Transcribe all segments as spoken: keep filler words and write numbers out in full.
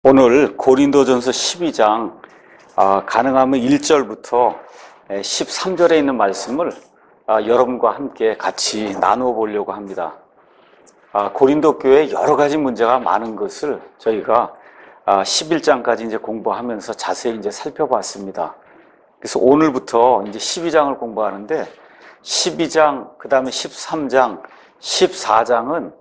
오늘 고린도전서 십이 장 아, 가능하면 일 절부터 십삼 절에 있는 말씀을 아, 여러분과 함께 같이 나누어 보려고 합니다. 아, 고린도 교회에 여러 가지 문제가 많은 것을 저희가 아, 십일 장까지 이제 공부하면서 자세히 이제 살펴봤습니다. 그래서 오늘부터 이제 십이 장을 공부하는데 십이 장, 그 다음에 십삼 장, 십사 장은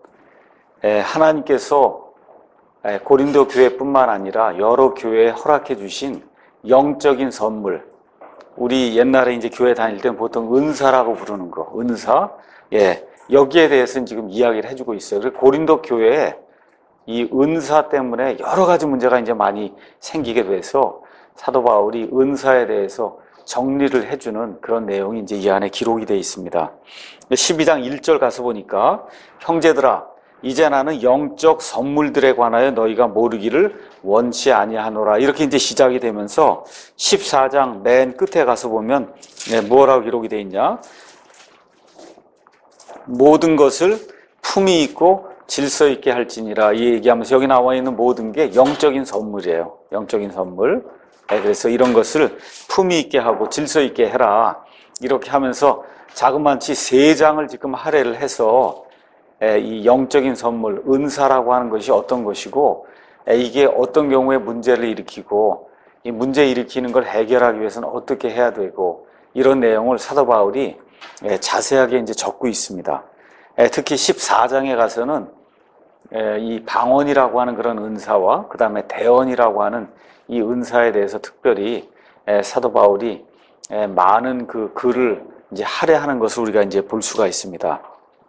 하나님께서 고린도 교회뿐만 아니라 여러 교회에 허락해 주신 영적인 선물. 우리 옛날에 이제 교회 다닐 때는 보통 은사라고 부르는 거, 은사. 예. 여기에 대해서는 지금 이야기를 해주고 있어요. 그래서 고린도 교회에 이 은사 때문에 여러 가지 문제가 이제 많이 생기게 돼서 사도 바울이 은사에 대해서 정리를 해주는 그런 내용이 이제 이 안에 기록이 되어 있습니다. 십이 장 일 절 가서 보니까 형제들아, 이제 나는 영적 선물들에 관하여 너희가 모르기를 원치 아니하노라. 이렇게 이제 시작이 되면서 십사 장 맨 끝에 가서 보면 네, 뭐라고 기록이 되어 있냐? 모든 것을 품위 있고 질서 있게 할지니라. 이 얘기하면서 여기 나와 있는 모든 게 영적인 선물이에요. 영적인 선물. 네, 그래서 이런 것을 품위 있게 하고 질서 있게 해라. 이렇게 하면서 자그마치 세 장을 지금 할애를 해서 이 영적인 선물, 은사라고 하는 것이 어떤 것이고 이게 어떤 경우에 문제를 일으키고 이 문제 일으키는 걸 해결하기 위해서는 어떻게 해야 되고 이런 내용을 사도 바울이 자세하게 이제 적고 있습니다. 특히 십사 장에 가서는 이 방언이라고 하는 그런 은사와 그 다음에 대언이라고 하는 이 은사에 대해서 특별히 사도 바울이 많은 그 글을 이제 할애하는 것을 우리가 이제 볼 수가 있습니다.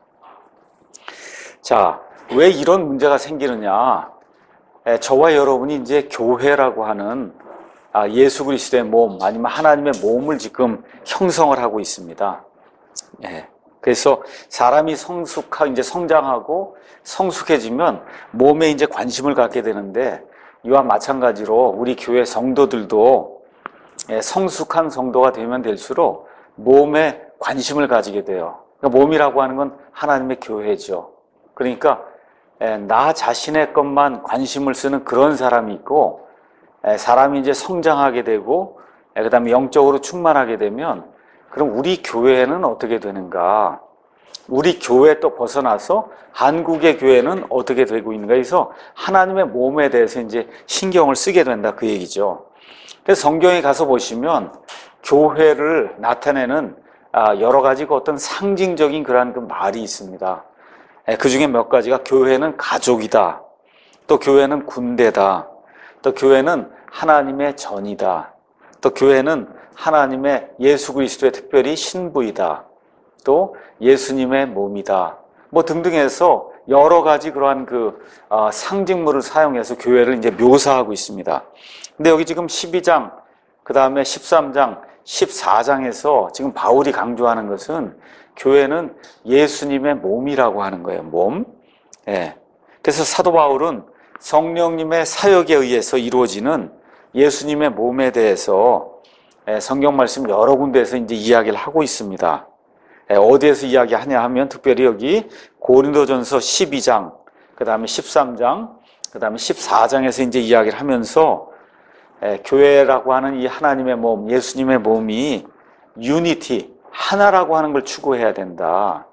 자, 왜 이런 문제가 생기느냐? 에, 저와 여러분이 이제 교회라고 하는 아, 예수 그리스도의 몸, 아니면 하나님의 몸을 지금 형성을 하고 있습니다. 예, 그래서 사람이 성숙하, 이제 성장하고 성숙해지면 몸에 이제 관심을 갖게 되는데 이와 마찬가지로 우리 교회 성도들도 예, 성숙한 성도가 되면 될수록 몸에 관심을 가지게 돼요. 그러니까 몸이라고 하는 건 하나님의 교회죠. 그러니까 나 자신의 것만 관심을 쓰는 그런 사람이 있고 사람이 이제 성장하게 되고 그 다음에 영적으로 충만하게 되면 그럼 우리 교회는 어떻게 되는가? 우리 교회 또 벗어나서 한국의 교회는 어떻게 되고 있는가? 그래서 하나님의 몸에 대해서 이제 신경을 쓰게 된다 그 얘기죠. 그래서 성경에 가서 보시면 교회를 나타내는 여러 가지 어떤 상징적인 그러한 그 말이 있습니다. 그 중에 몇 가지가 교회는 가족이다. 또 교회는 군대다. 또 교회는 하나님의 전이다. 또 교회는 하나님의 예수 그리스도의 특별히 신부이다. 또 예수님의 몸이다. 뭐 등등 해서 여러 가지 그러한 그 상징물을 사용해서 교회를 이제 묘사하고 있습니다. 근데 여기 지금 십이 장, 그 다음에 십삼 장, 십사 장에서 지금 바울이 강조하는 것은 교회는 예수님의 몸이라고 하는 거예요. 몸. 예. 그래서 사도 바울은 성령님의 사역에 의해서 이루어지는 예수님의 몸에 대해서 성경 말씀 여러 군데에서 이제 이야기를 하고 있습니다. 어디에서 이야기하냐 하면 특별히 여기 고린도전서 십이 장, 그 다음에 십삼 장, 그 다음에 십사 장에서 이제 이야기를 하면서 교회라고 하는 이 하나님의 몸, 예수님의 몸이 유니티, 하나라고 하는 걸 추구해야 된다.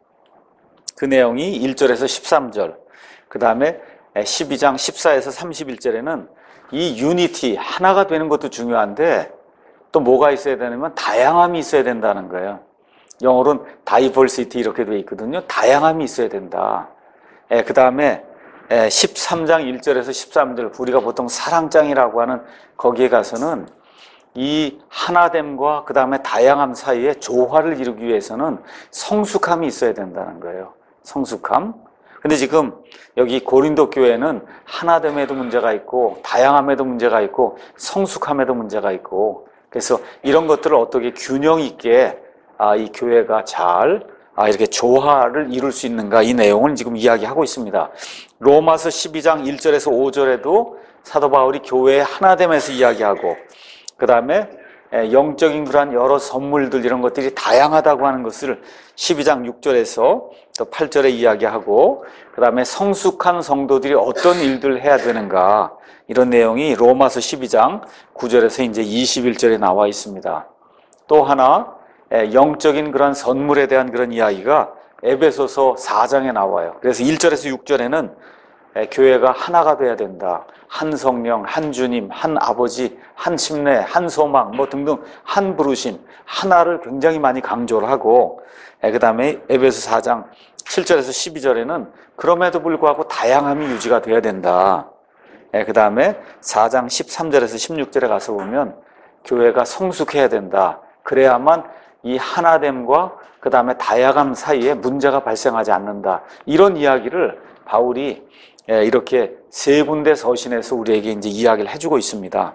그 내용이 일 절에서 십삼 절, 그 다음에 십이 장 십사에서 삼십일 절에는 이 유니티, 하나가 되는 것도 중요한데 또 뭐가 있어야 되냐면 다양함이 있어야 된다는 거예요. 영어로는 다이버시티 이렇게 되어 있거든요. 다양함이 있어야 된다. 그 다음에 십삼 장 일 절에서 십삼 절, 우리가 보통 사랑장이라고 하는 거기에 가서는 이 하나됨과 그 다음에 다양함 사이에 조화를 이루기 위해서는 성숙함이 있어야 된다는 거예요. 성숙함. 근데 지금 여기 고린도 교회는 하나됨에도 문제가 있고 다양함에도 문제가 있고 성숙함에도 문제가 있고 그래서 이런 것들을 어떻게 균형 있게 아, 이 교회가 잘 아, 이렇게 조화를 이룰 수 있는가 이 내용을 지금 이야기하고 있습니다. 로마서 십이 장 일 절에서 오 절에도 사도 바울이 교회의 하나됨에서 이야기하고 그 다음에 영적인 그러한 여러 선물들 이런 것들이 다양하다고 하는 것을 십이 장 육 절에서 또 팔 절에 이야기하고, 그 다음에 성숙한 성도들이 어떤 일들을 해야 되는가, 이런 내용이 로마서 십이 장 구 절에서 이제 이십일 절에 나와 있습니다. 또 하나 영적인 그런 선물에 대한 그런 이야기가 에베소서 사 장에 나와요. 그래서 일 절에서 육 절에는 교회가 하나가 돼야 된다. 한 성령, 한 주님, 한 아버지, 한 침례, 한 소망 뭐 등등 한 부르심, 하나를 굉장히 많이 강조를 하고, 그 다음에 에베소 사 장 칠 절에서 십이 절에는 그럼에도 불구하고 다양함이 유지가 돼야 된다. 그 다음에 사 장 십삼 절에서 십육 절에 가서 보면 교회가 성숙해야 된다. 그래야만 이 하나됨과 그 다음에 다양함 사이에 문제가 발생하지 않는다. 이런 이야기를 바울이 이렇게 세 군데 서신에서 우리에게 이제 이야기를 해주고 있습니다.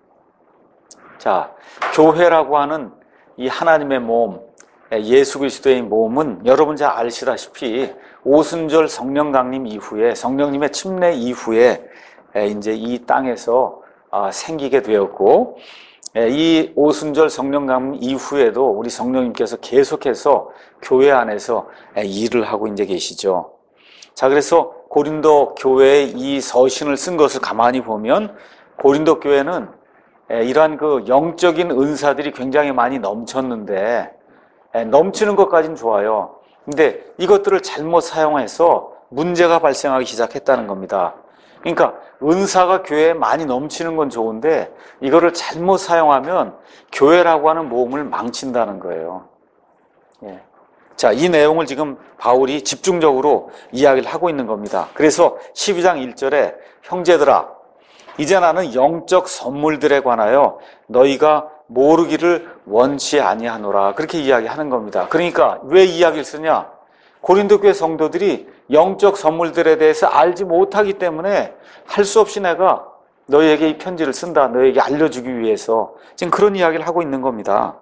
자, 교회라고 하는 이 하나님의 몸, 예수 그리스도의 몸은 여러분 잘 아시다시피 오순절 성령 강림 이후에, 성령님의 침례 이후에 이제 이 땅에서 생기게 되었고, 이 오순절 성령 강림 이후에도 우리 성령님께서 계속해서 교회 안에서 일을 하고 이제 계시죠. 자, 그래서 고린도 교회에 이 서신을 쓴 것을 가만히 보면 고린도 교회는 이러한 그 영적인 은사들이 굉장히 많이 넘쳤는데, 넘치는 것까지는 좋아요. 근데 이것들을 잘못 사용해서 문제가 발생하기 시작했다는 겁니다. 그러니까 은사가 교회에 많이 넘치는 건 좋은데 이거를 잘못 사용하면 교회라고 하는 모험을 망친다는 거예요. 예. 자, 이 내용을 지금 바울이 집중적으로 이야기를 하고 있는 겁니다. 그래서 십이 장 일 절에 형제들아, 이제 나는 영적 선물들에 관하여 너희가 모르기를 원치 아니하노라, 그렇게 이야기하는 겁니다. 그러니까 왜 이야기를 쓰냐? 고린도 교회 성도들이 영적 선물들에 대해서 알지 못하기 때문에 할 수 없이 내가 너희에게 이 편지를 쓴다, 너희에게 알려주기 위해서 지금 그런 이야기를 하고 있는 겁니다.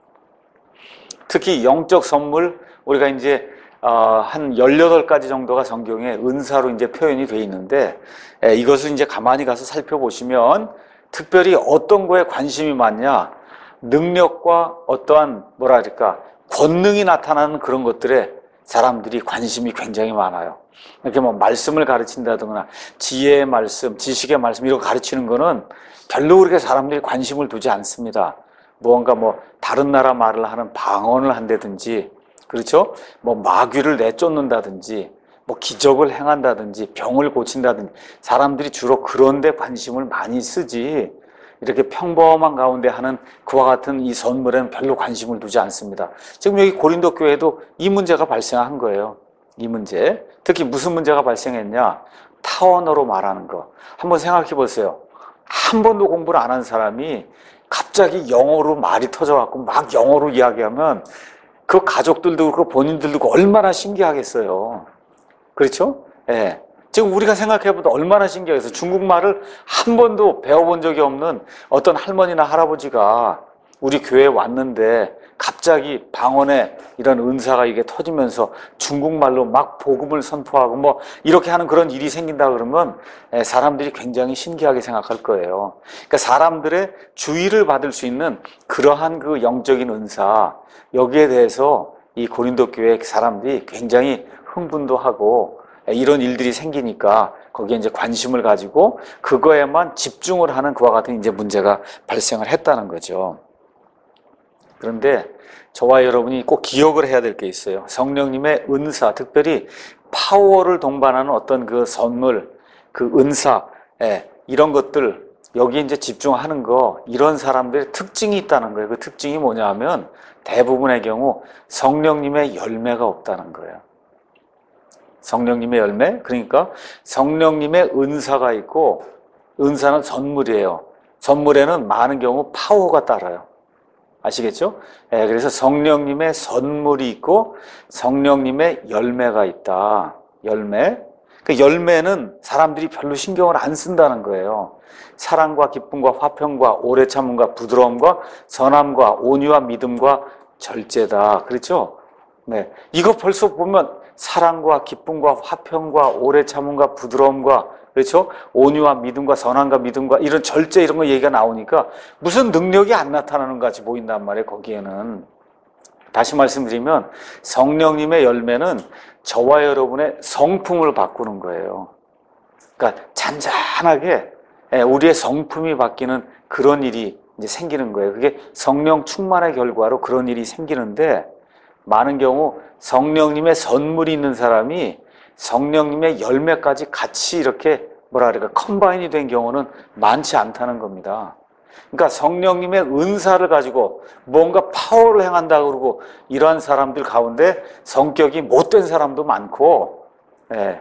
특히 영적 선물, 우리가 이제 한 열여덟 가지 정도가 성경에 은사로 이제 표현이 되어 있는데, 이것을 이제 가만히 가서 살펴보시면 특별히 어떤 거에 관심이 많냐, 능력과 어떠한 뭐라 그럴까 권능이 나타나는 그런 것들에 사람들이 관심이 굉장히 많아요. 이렇게 뭐 말씀을 가르친다거나 지혜의 말씀, 지식의 말씀 이런 거 가르치는 거는 별로 그렇게 사람들이 관심을 두지 않습니다. 무언가 뭐 다른 나라 말을 하는 방언을 한다든지, 그렇죠? 뭐 마귀를 내쫓는다든지, 뭐 기적을 행한다든지, 병을 고친다든지, 사람들이 주로 그런 데 관심을 많이 쓰지, 이렇게 평범한 가운데 하는 그와 같은 이 선물에는 별로 관심을 두지 않습니다. 지금 여기 고린도 교회도 이 문제가 발생한 거예요. 이 문제. 특히 무슨 문제가 발생했냐? 타원어로 말하는 거. 한번 생각해 보세요. 한 번도 공부를 안 한 사람이 갑자기 영어로 말이 터져갖고 막 영어로 이야기하면 그 가족들도 그렇고 본인들도 그렇고 얼마나 신기하겠어요. 그렇죠? 예. 지금 우리가 생각해보면 얼마나 신기해서 중국말을 한 번도 배워본 적이 없는 어떤 할머니나 할아버지가 우리 교회에 왔는데 갑자기 방언에 이런 은사가 이게 터지면서 중국말로 막 복음을 선포하고 뭐 이렇게 하는 그런 일이 생긴다 그러면 사람들이 굉장히 신기하게 생각할 거예요. 그러니까 사람들의 주의를 받을 수 있는 그러한 그 영적인 은사, 여기에 대해서 이 고린도 교회 사람들이 굉장히 흥분도 하고 이런 일들이 생기니까 거기에 이제 관심을 가지고 그거에만 집중을 하는 그와 같은 이제 문제가 발생을 했다는 거죠. 그런데 저와 여러분이 꼭 기억을 해야 될 게 있어요. 성령님의 은사, 특별히 파워를 동반하는 어떤 그 선물, 그 은사, 예, 이런 것들, 여기 이제 집중하는 거, 이런 사람들의 특징이 있다는 거예요. 그 특징이 뭐냐 하면 대부분의 경우 성령님의 열매가 없다는 거예요. 성령님의 열매? 그러니까 성령님의 은사가 있고, 은사는 선물이에요. 선물에는 많은 경우 파워가 따라요. 아시겠죠? 예, 그래서 성령님의 선물이 있고 성령님의 열매가 있다. 열매. 그 열매는 사람들이 별로 신경을 안 쓴다는 거예요. 사랑과 기쁨과 화평과 오래 참음과 부드러움과 선함과 온유와 믿음과 절제다. 그렇죠? 네. 이거 벌써 보면 사랑과 기쁨과 화평과 오래 참음과 부드러움과 그렇죠? 온유와 믿음과 선함과 믿음과 이런 절제 이런 거 얘기가 나오니까 무슨 능력이 안 나타나는 것 같이 보인단 말이에요, 거기에는. 다시 말씀드리면 성령님의 열매는 저와 여러분의 성품을 바꾸는 거예요. 그러니까 잔잔하게 우리의 성품이 바뀌는 그런 일이 이제 생기는 거예요. 그게 성령 충만의 결과로 그런 일이 생기는데, 많은 경우 성령님의 선물이 있는 사람이 성령님의 열매까지 같이 이렇게 뭐라 그럴까 컴바인이 된 경우는 많지 않다는 겁니다. 그러니까 성령님의 은사를 가지고 뭔가 파워를 행한다고 그러고 이러한 사람들 가운데 성격이 못된 사람도 많고, 예.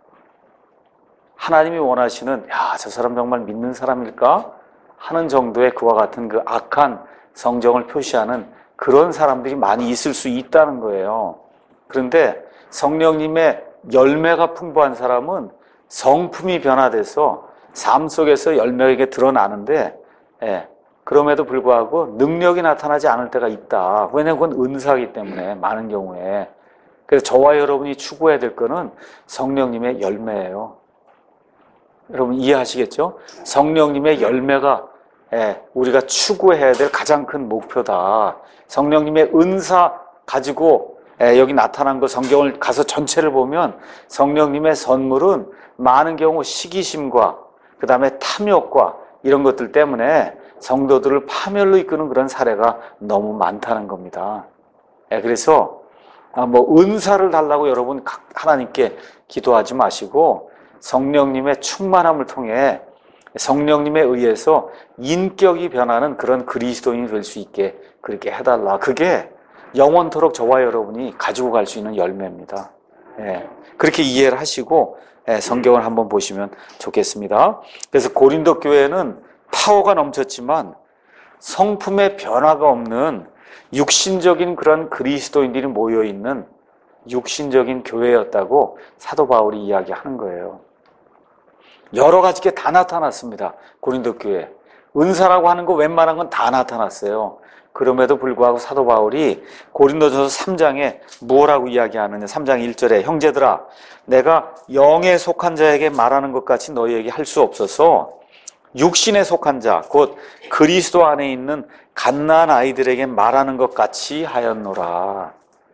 하나님이 원하시는 야, 저 사람 정말 믿는 사람일까 하는 정도의 그와 같은 그 악한 성정을 표시하는 그런 사람들이 많이 있을 수 있다는 거예요. 그런데 성령님의 열매가 풍부한 사람은 성품이 변화돼서 삶 속에서 열매에게 드러나는데, 예, 그럼에도 불구하고 능력이 나타나지 않을 때가 있다. 왜냐하면 그건 은사이기 때문에 많은 경우에. 그래서 저와 여러분이 추구해야 될 거는 성령님의 열매예요. 여러분 이해하시겠죠? 성령님의 열매가, 예, 우리가 추구해야 될 가장 큰 목표다. 성령님의 은사 가지고, 예, 여기 나타난 거 성경을 가서 전체를 보면 성령님의 선물은 많은 경우 시기심과 그 다음에 탐욕과 이런 것들 때문에 성도들을 파멸로 이끄는 그런 사례가 너무 많다는 겁니다. 예, 그래서 뭐 은사를 달라고 여러분 하나님께 기도하지 마시고 성령님의 충만함을 통해 성령님에 의해서 인격이 변하는 그런 그리스도인이 될 수 있게 그렇게 해달라. 그게 영원토록 저와 여러분이 가지고 갈 수 있는 열매입니다. 예, 그렇게 이해를 하시고, 예, 성경을 한번 보시면 좋겠습니다. 그래서 고린도 교회는 파워가 넘쳤지만 성품의 변화가 없는 육신적인 그런 그리스도인들이 모여있는 육신적인 교회였다고 사도 바울이 이야기하는 거예요. 여러 가지 게 다 나타났습니다. 고린도 교회. 은사라고 하는 거 웬만한 건 다 나타났어요. 그럼에도 불구하고 사도 바울이 고린도전서 삼 장에 무엇라고 이야기하느냐. 삼 장 일 절에 형제들아 내가 영에 속한 자에게 말하는 것 같이 너희에게 할 수 없어서 육신에 속한 자 곧 그리스도 안에 있는 갓난 아이들에게 말하는 것 같이 하였노라.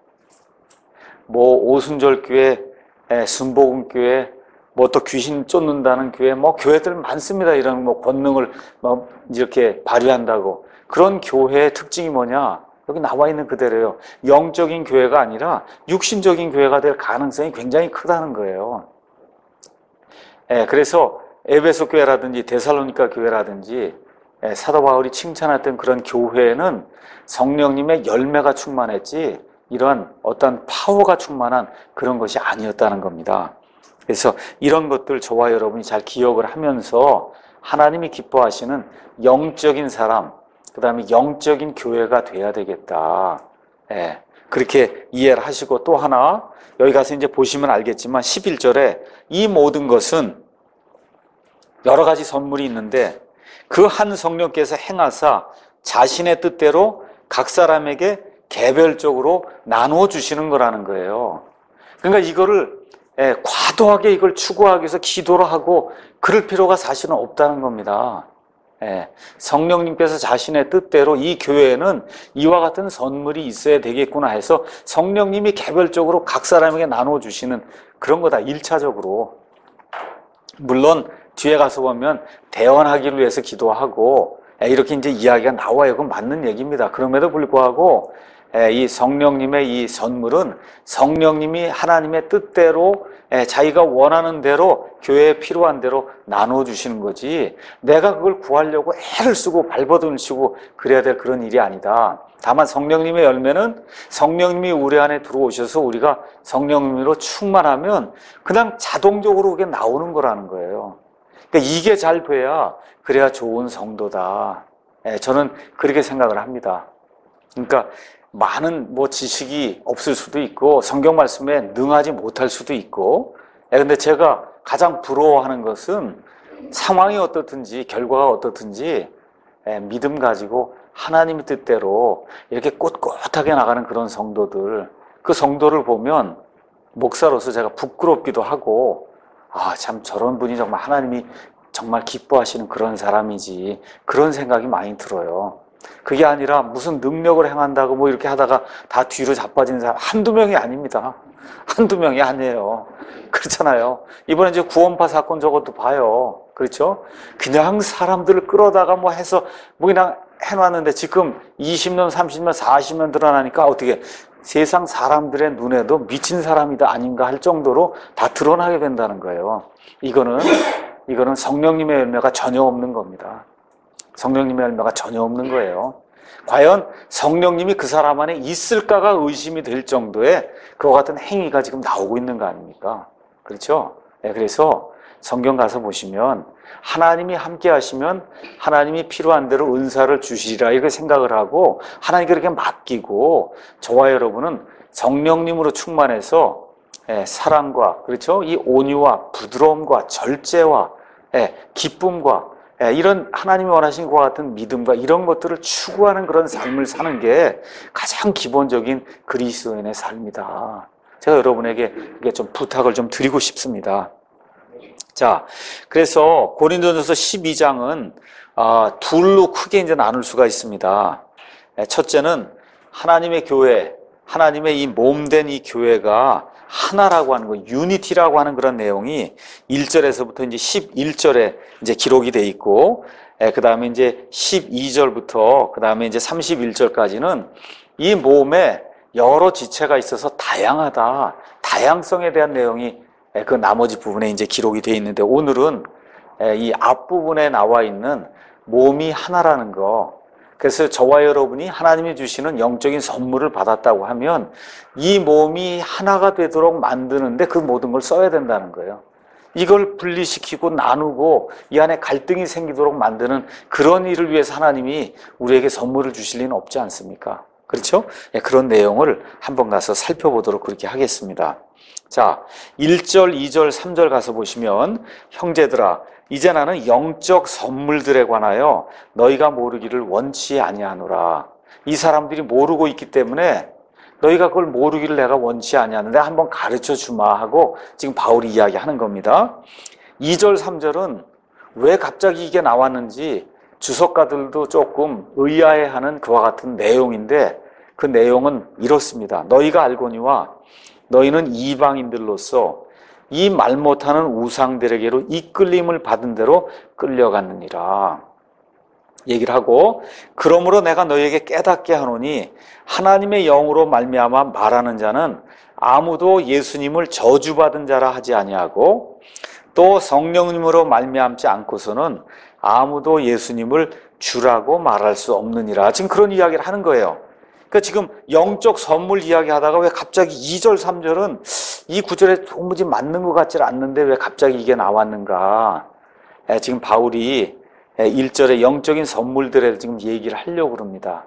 뭐 오순절 교회, 순복음 교회, 뭐 또 귀신 쫓는다는 교회, 뭐 교회들 많습니다. 이런 뭐 권능을 뭐 이렇게 발휘한다고. 그런 교회의 특징이 뭐냐? 여기 나와 있는 그대로예요. 영적인 교회가 아니라 육신적인 교회가 될 가능성이 굉장히 크다는 거예요. 예, 그래서 에베소 교회라든지 데살로니가 교회라든지 예, 사도 바울이 칭찬했던 그런 교회는 성령님의 열매가 충만했지 이런 어떤 파워가 충만한 그런 것이 아니었다는 겁니다. 그래서 이런 것들 저와 여러분이 잘 기억을 하면서 하나님이 기뻐하시는 영적인 사람, 그 다음에 영적인 교회가 돼야 되겠다. 예, 그렇게 이해를 하시고 또 하나 여기 가서 이제 보시면 알겠지만 십일 절에 이 모든 것은 여러 가지 선물이 있는데 그 한 성령께서 행하사 자신의 뜻대로 각 사람에게 개별적으로 나누어 주시는 거라는 거예요. 그러니까 이거를 예, 과도하게 이걸 추구하기 위해서 기도를 하고 그럴 필요가 사실은 없다는 겁니다. 예, 성령님께서 자신의 뜻대로 이 교회에는 이와 같은 선물이 있어야 되겠구나 해서 성령님이 개별적으로 각 사람에게 나누어 주시는 그런 거다. 일차적으로. 물론 뒤에 가서 보면 대원하기를 위해서 기도하고 예, 이렇게 이제 이야기가 나와요. 그건 맞는 얘기입니다. 그럼에도 불구하고 이 성령님의 이 선물은 성령님이 하나님의 뜻대로 자기가 원하는 대로 교회에 필요한 대로 나누어 주시는 거지 내가 그걸 구하려고 애를 쓰고 발버둥을 치고 그래야 될 그런 일이 아니다. 다만 성령님의 열매는 성령님이 우리 안에 들어오셔서 우리가 성령님으로 충만하면 그냥 자동적으로 그게 나오는 거라는 거예요. 그러니까 이게 잘 돼야 그래야 좋은 성도다. 저는 그렇게 생각을 합니다. 그러니까 많은 뭐 지식이 없을 수도 있고 성경 말씀에 능하지 못할 수도 있고 근데 제가 가장 부러워하는 것은 상황이 어떻든지 결과가 어떻든지 믿음 가지고 하나님의 뜻대로 이렇게 꼿꼿하게 나가는 그런 성도들 그 성도를 보면 목사로서 제가 부끄럽기도 하고 아, 참 저런 분이 정말 하나님이 정말 기뻐하시는 그런 사람이지, 그런 생각이 많이 들어요. 그게 아니라 무슨 능력을 행한다고 뭐 이렇게 하다가 다 뒤로 자빠진 사람 한두 명이 아닙니다. 한두 명이 아니에요. 그렇잖아요. 이번에 이제 구원파 사건 저것도 봐요. 그렇죠? 그냥 사람들을 끌어다가 뭐 해서 뭐 그냥 해놨는데 지금 이십 년, 삼십 년, 사십 년 드러나니까 어떻게 세상 사람들의 눈에도 미친 사람이다 아닌가 할 정도로 다 드러나게 된다는 거예요. 이거는 이거는 성령님의 열매가 전혀 없는 겁니다. 성령님의 열매가 전혀 없는 거예요. 과연 성령님이 그 사람 안에 있을까가 의심이 될 정도의 그와 같은 행위가 지금 나오고 있는 거 아닙니까? 그렇죠? 네, 그래서 성경 가서 보시면 하나님이 함께 하시면 하나님이 필요한 대로 은사를 주시리라 이렇게 생각을 하고 하나님께 그렇게 맡기고 저와 여러분은 성령님으로 충만해서 예, 사랑과 그렇죠? 이 온유와 부드러움과 절제와 예, 기쁨과 예, 이런 하나님이 원하신 것과 같은 믿음과 이런 것들을 추구하는 그런 삶을 사는 게 가장 기본적인 그리스도인의 삶이다. 제가 여러분에게 이게 좀 부탁을 좀 드리고 싶습니다. 자, 그래서 고린도전서 십이 장은 어, 둘로 크게 이제 나눌 수가 있습니다. 첫째는 하나님의 교회, 하나님의 이 몸된 이 교회가 하나라고 하는 거, 유니티라고 하는 그런 내용이 일 절에서부터 이제 십일 절에 이제 기록이 돼 있고, 그 다음에 이제 십이 절부터 그 다음에 이제 삼십일 절까지는 이 몸에 여러 지체가 있어서 다양하다, 다양성에 대한 내용이 그 나머지 부분에 이제 기록이 돼 있는데 오늘은 이 앞부분에 나와 있는 몸이 하나라는 거. 그래서 저와 여러분이 하나님이 주시는 영적인 선물을 받았다고 하면 이 몸이 하나가 되도록 만드는데 그 모든 걸 써야 된다는 거예요. 이걸 분리시키고 나누고 이 안에 갈등이 생기도록 만드는 그런 일을 위해서 하나님이 우리에게 선물을 주실 리는 없지 않습니까? 그렇죠? 그런 내용을 한번 가서 살펴보도록 그렇게 하겠습니다. 자, 일 절, 이 절, 삼 절 가서 보시면 형제들아 이제 나는 영적 선물들에 관하여 너희가 모르기를 원치 아니하노라. 이 사람들이 모르고 있기 때문에 너희가 그걸 모르기를 내가 원치 아니하는데 한번 가르쳐 주마 하고 지금 바울이 이야기하는 겁니다. 이 절, 삼 절은 왜 갑자기 이게 나왔는지 주석가들도 조금 의아해하는 그와 같은 내용인데 그 내용은 이렇습니다. 너희가 알거니와 너희는 이방인들로서 이 말 못하는 우상들에게로 이끌림을 받은 대로 끌려갔느니라 얘기를 하고 그러므로 내가 너희에게 깨닫게 하노니 하나님의 영으로 말미암아 말하는 자는 아무도 예수님을 저주받은 자라 하지 아니하고 또 성령님으로 말미암지 않고서는 아무도 예수님을 주라고 말할 수 없느니라. 지금 그런 이야기를 하는 거예요. 그러니까 지금 영적 선물 이야기하다가 왜 갑자기 이 절, 삼 절은 이 구절에 도무지 맞는 것 같지 않는데 왜 갑자기 이게 나왔는가? 지금 바울이 일 절에 영적인 선물들에 지금 얘기를 하려고 그럽니다.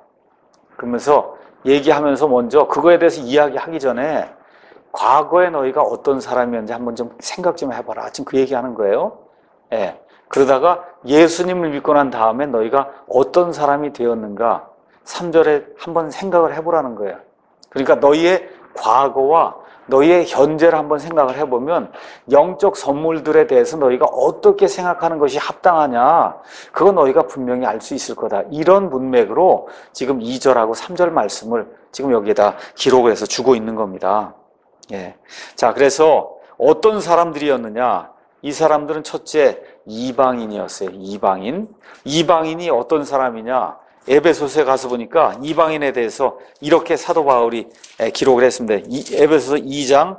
그러면서 얘기하면서 먼저 그거에 대해서 이야기하기 전에 과거에 너희가 어떤 사람이었는지 한번 좀 생각 좀 해봐라. 지금 그 얘기하는 거예요. 예. 그러다가 예수님을 믿고 난 다음에 너희가 어떤 사람이 되었는가? 삼 절에 한번 생각을 해보라는 거예요. 그러니까 너희의 과거와 너희의 현재를 한번 생각을 해보면 영적 선물들에 대해서 너희가 어떻게 생각하는 것이 합당하냐 그거 너희가 분명히 알 수 있을 거다. 이런 문맥으로 지금 이 절하고 삼 절 말씀을 지금 여기에다 기록을 해서 주고 있는 겁니다. 예. 자, 그래서 어떤 사람들이었느냐? 이 사람들은 첫째 이방인이었어요. 이방인. 이방인이 어떤 사람이냐? 에베소서에 가서 보니까 이방인에 대해서 이렇게 사도 바울이 기록을 했습니다. 에베소서 이 장,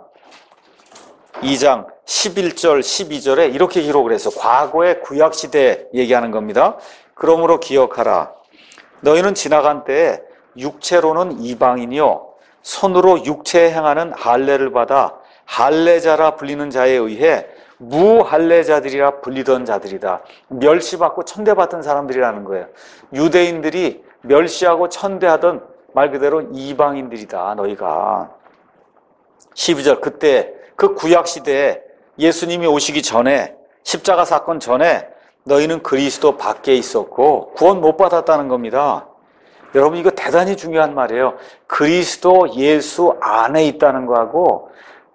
이 장 십일 절, 십이 절에 이렇게 기록을 해서 과거의 구약시대 얘기하는 겁니다. 그러므로 기억하라. 너희는 지나간 때에 육체로는 이방인이요 손으로 육체에 행하는 할례를 받아 할례자라 불리는 자에 의해 무할례자들이라 불리던 자들이다. 멸시받고 천대받던 사람들이라는 거예요. 유대인들이 멸시하고 천대하던 말 그대로 이방인들이다. 너희가 십이 절 그때 그 구약시대에 예수님이 오시기 전에 십자가 사건 전에 너희는 그리스도 밖에 있었고 구원 못 받았다는 겁니다. 여러분 이거 대단히 중요한 말이에요. 그리스도 예수 안에 있다는 거하고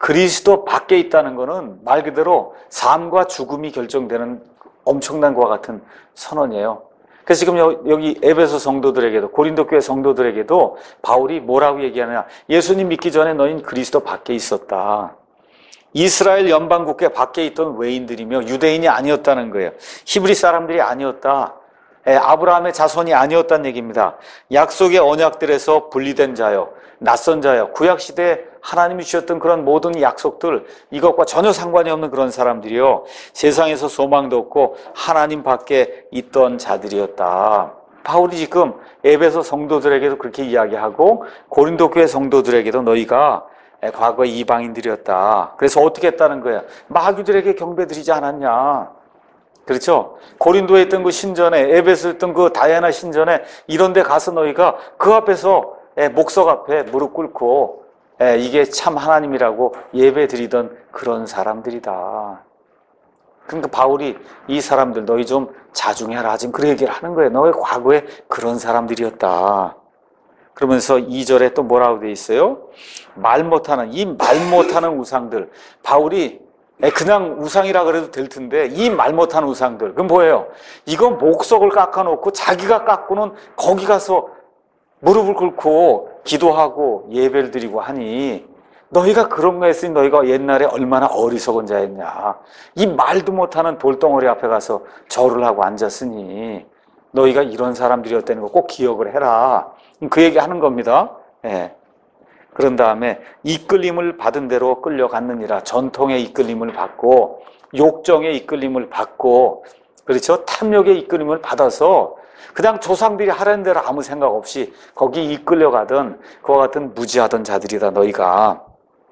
그리스도 밖에 있다는 것은 말 그대로 삶과 죽음이 결정되는 엄청난 것과 같은 선언이에요. 그래서 지금 여기 에베소 성도들에게도, 고린도 교회 성도들에게도 바울이 뭐라고 얘기하느냐. 예수님 믿기 전에 너희는 그리스도 밖에 있었다. 이스라엘 연방국계 밖에 있던 외인들이며 유대인이 아니었다는 거예요. 히브리 사람들이 아니었다. 예, 아브라함의 자손이 아니었다는 얘기입니다. 약속의 언약들에서 분리된 자요, 낯선 자요, 구약시대에 하나님이 주셨던 그런 모든 약속들, 이것과 전혀 상관이 없는 그런 사람들이요, 세상에서 소망도 없고 하나님 밖에 있던 자들이었다. 바울이 지금 에베소 성도들에게도 그렇게 이야기하고 고린도 교회 성도들에게도 너희가 과거 이방인들이었다. 그래서 어떻게 했다는 거야? 마귀들에게 경배드리지 않았냐? 그렇죠? 고린도에 있던 그 신전에, 에베소에 있던 그 다이아나 신전에 이런 데 가서 너희가 그 앞에서 목석 앞에 무릎 꿇고 이게 참 하나님이라고 예배 드리던 그런 사람들이다. 그러니까 바울이 이 사람들 너희 좀 자중해라, 지금 그런 얘기를 하는 거예요. 너희 과거에 그런 사람들이었다. 그러면서 이 절에 또 뭐라고 돼 있어요? 말 못하는, 이 말 못하는 우상들. 바울이 그냥 우상이라 그래도 될 텐데 이 말 못하는 우상들, 그건 뭐예요? 이건 목석을 깎아놓고 자기가 깎고는 거기 가서 무릎을 꿇고 기도하고 예배를 드리고 하니 너희가 그런 거 했으니 너희가 옛날에 얼마나 어리석은 자였냐. 이 말도 못하는 돌덩어리 앞에 가서 절을 하고 앉았으니 너희가 이런 사람들이었다는 거 꼭 기억을 해라. 그 얘기 하는 겁니다. 예. 그런 다음에 이끌림을 받은 대로 끌려갔느니라. 전통의 이끌림을 받고 욕정의 이끌림을 받고, 그렇죠? 탐욕의 이끌림을 받아서 그냥 조상들이 하라는 대로 아무 생각 없이 거기 이끌려가던 그와 같은 무지하던 자들이다 너희가.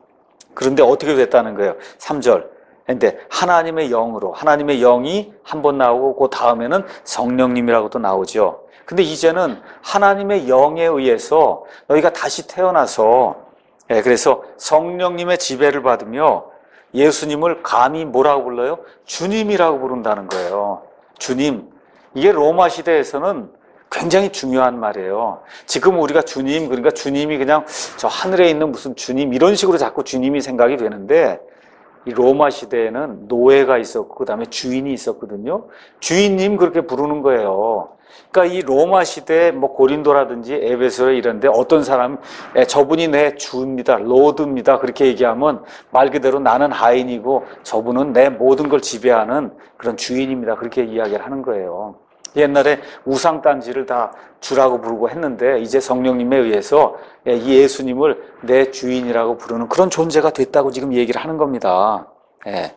그런데 어떻게 됐다는 거예요? 삼 절. 근데 하나님의 영으로, 하나님의 영이 한 번 나오고 그 다음에는 성령님이라고 또 나오죠. 근데 이제는 하나님의 영에 의해서 너희가 다시 태어나서, 예, 그래서 성령님의 지배를 받으며 예수님을 감히 뭐라고 불러요? 주님이라고 부른다는 거예요. 주님. 이게 로마 시대에서는 굉장히 중요한 말이에요. 지금 우리가 주님, 그러니까 주님이 그냥 저 하늘에 있는 무슨 주님 이런 식으로 자꾸 주님이 생각이 되는데, 이 로마 시대에는 노예가 있었고 그 다음에 주인이 있었거든요. 주인님 그렇게 부르는 거예요. 그러니까 이 로마 시대에 뭐 고린도라든지 에베소에 이런데 어떤 사람, 저분이 내 주입니다, 로드입니다 그렇게 얘기하면 말 그대로 나는 하인이고 저분은 내 모든 걸 지배하는 그런 주인입니다 그렇게 이야기를 하는 거예요. 옛날에 우상단지를 다 주라고 부르고 했는데 이제 성령님에 의해서 이 예수님을 내 주인이라고 부르는 그런 존재가 됐다고 지금 얘기를 하는 겁니다. 예.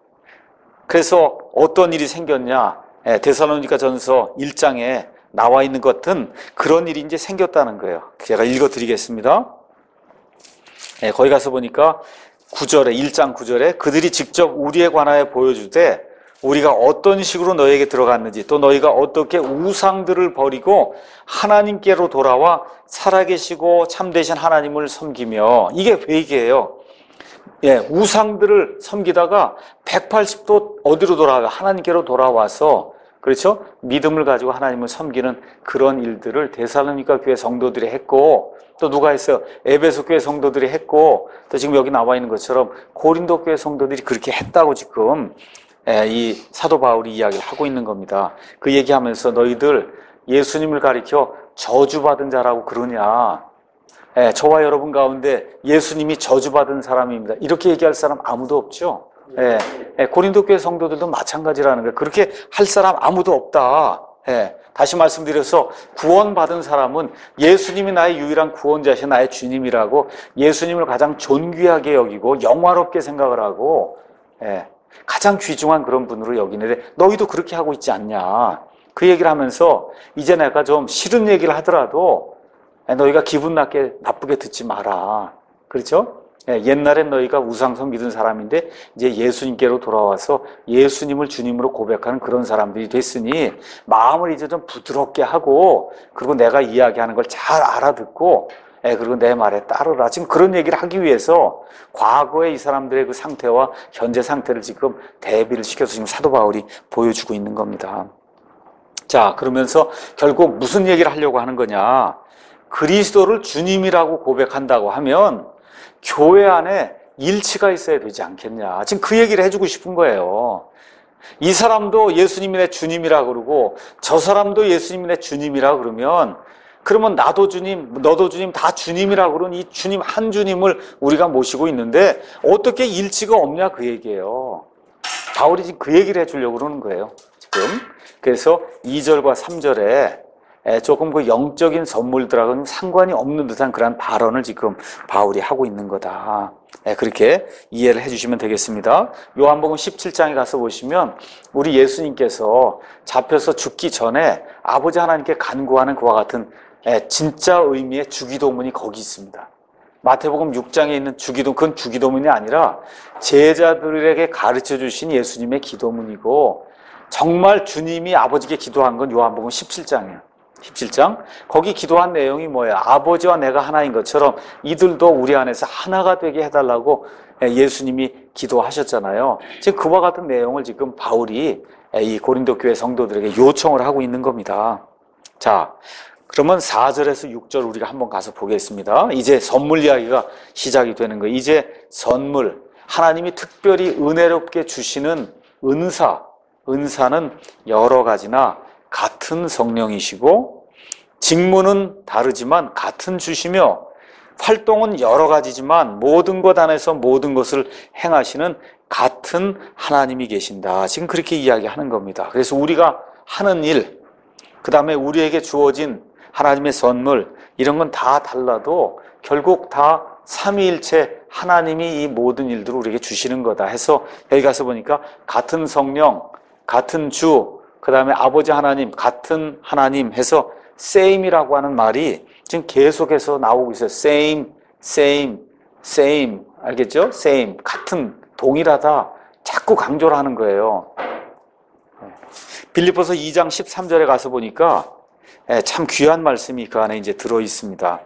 그래서 어떤 일이 생겼냐? 예, 데살로니가 전서 일 장에 나와 있는 것 같은 그런 일이 이제 생겼다는 거예요. 제가 읽어드리겠습니다. 예, 거기 가서 보니까 구 절에, 일 장 구 절에 그들이 직접 우리에 관하여 보여주되 우리가 어떤 식으로 너에게 들어갔는지, 또 너희가 어떻게 우상들을 버리고 하나님께로 돌아와 살아계시고 참되신 하나님을 섬기며, 이게 회개예요. 예, 우상들을 섬기다가 백팔십 도 어디로 돌아가? 하나님께로 돌아와서, 그렇죠? 믿음을 가지고 하나님을 섬기는 그런 일들을 데살로니가 교회 성도들이 했고, 또 누가 했어요? 에베소 교회 성도들이 했고, 또 지금 여기 나와 있는 것처럼 고린도 교회 성도들이 그렇게 했다고 지금 이 사도 바울이 이야기를 하고 있는 겁니다. 그 얘기하면서 너희들 예수님을 가리켜 저주받은 자라고 그러냐? 예, 저와 여러분 가운데 예수님이 저주받은 사람입니다. 이렇게 얘기할 사람 아무도 없죠? 예, 예, 고린도 교회 성도들도 마찬가지라는 거예요. 그렇게 할 사람 아무도 없다. 예, 다시 말씀드려서 구원받은 사람은 예수님이 나의 유일한 구원자신 나의 주님이라고 예수님을 가장 존귀하게 여기고 영화롭게 생각을 하고, 예, 가장 귀중한 그런 분으로 여기는데 너희도 그렇게 하고 있지 않냐. 그 얘기를 하면서 이제 내가 좀 싫은 얘기를 하더라도 너희가 기분 나게 나쁘게 듣지 마라. 그렇죠? 옛날엔 너희가 우상 섬기던 사람인데 이제 예수님께로 돌아와서 예수님을 주님으로 고백하는 그런 사람들이 됐으니 마음을 이제 좀 부드럽게 하고, 그리고 내가 이야기하는 걸 잘 알아듣고, 예, 그리고 내 말에 따르라. 지금 그런 얘기를 하기 위해서 과거의 이 사람들의 그 상태와 현재 상태를 지금 대비를 시켜서 지금 사도 바울이 보여주고 있는 겁니다. 자, 그러면서 결국 무슨 얘기를 하려고 하는 거냐? 그리스도를 주님이라고 고백한다고 하면 교회 안에 일치가 있어야 되지 않겠냐. 지금 그 얘기를 해주고 싶은 거예요. 이 사람도 예수님이 내 주님이라 그러고 저 사람도 예수님이 내 주님이라 그러면 그러면 나도 주님, 너도 주님, 다 주님이라 그러는 이 주님 한 주님을 우리가 모시고 있는데 어떻게 일치가 없냐 그 얘기예요. 바울이 지금 그 얘기를 해주려고 그러는 거예요. 지금. 그래서 이 절과 삼 절에 조금 그 영적인 선물들하고는 상관이 없는 듯한 그런 발언을 지금 바울이 하고 있는 거다. 그렇게 이해를 해주시면 되겠습니다. 요한복음 십칠 장에 가서 보시면 우리 예수님께서 잡혀서 죽기 전에 아버지 하나님께 간구하는 그와 같은 진짜 의미의 주기도문이 거기 있습니다. 마태복음 육 장에 있는 주기도, 그건 주기도문이 아니라 제자들에게 가르쳐 주신 예수님의 기도문이고 정말 주님이 아버지께 기도한 건 요한복음 십칠 장이에요. 십칠 장. 거기 기도한 내용이 뭐예요? 아버지와 내가 하나인 것처럼 이들도 우리 안에서 하나가 되게 해달라고 예수님이 기도하셨잖아요. 지금 그와 같은 내용을 지금 바울이 이 고린도 교회 성도들에게 요청을 하고 있는 겁니다. 자, 그러면 사 절에서 육 절 우리가 한번 가서 보겠습니다. 이제 선물 이야기가 시작이 되는 거예요. 이제 선물, 하나님이 특별히 은혜롭게 주시는 은사, 은사는 여러 가지나 같은 성령이시고 직무는 다르지만 같은 주시며 활동은 여러 가지지만 모든 것 안에서 모든 것을 행하시는 같은 하나님이 계신다. 지금 그렇게 이야기하는 겁니다. 그래서 우리가 하는 일, 그 다음에 우리에게 주어진 하나님의 선물, 이런 건 다 달라도 결국 다 삼위일체 하나님이 이 모든 일들을 우리에게 주시는 거다 해서 여기 가서 보니까 같은 성령, 같은 주, 그 다음에 아버지 하나님, 같은 하나님 해서 same이라고 하는 말이 지금 계속해서 나오고 있어요. same, same, same. 알겠죠? same. 같은, 동일하다. 자꾸 강조를 하는 거예요. 빌립보서 이 장 십삼 절에 가서 보니까 참 귀한 말씀이 그 안에 이제 들어 있습니다.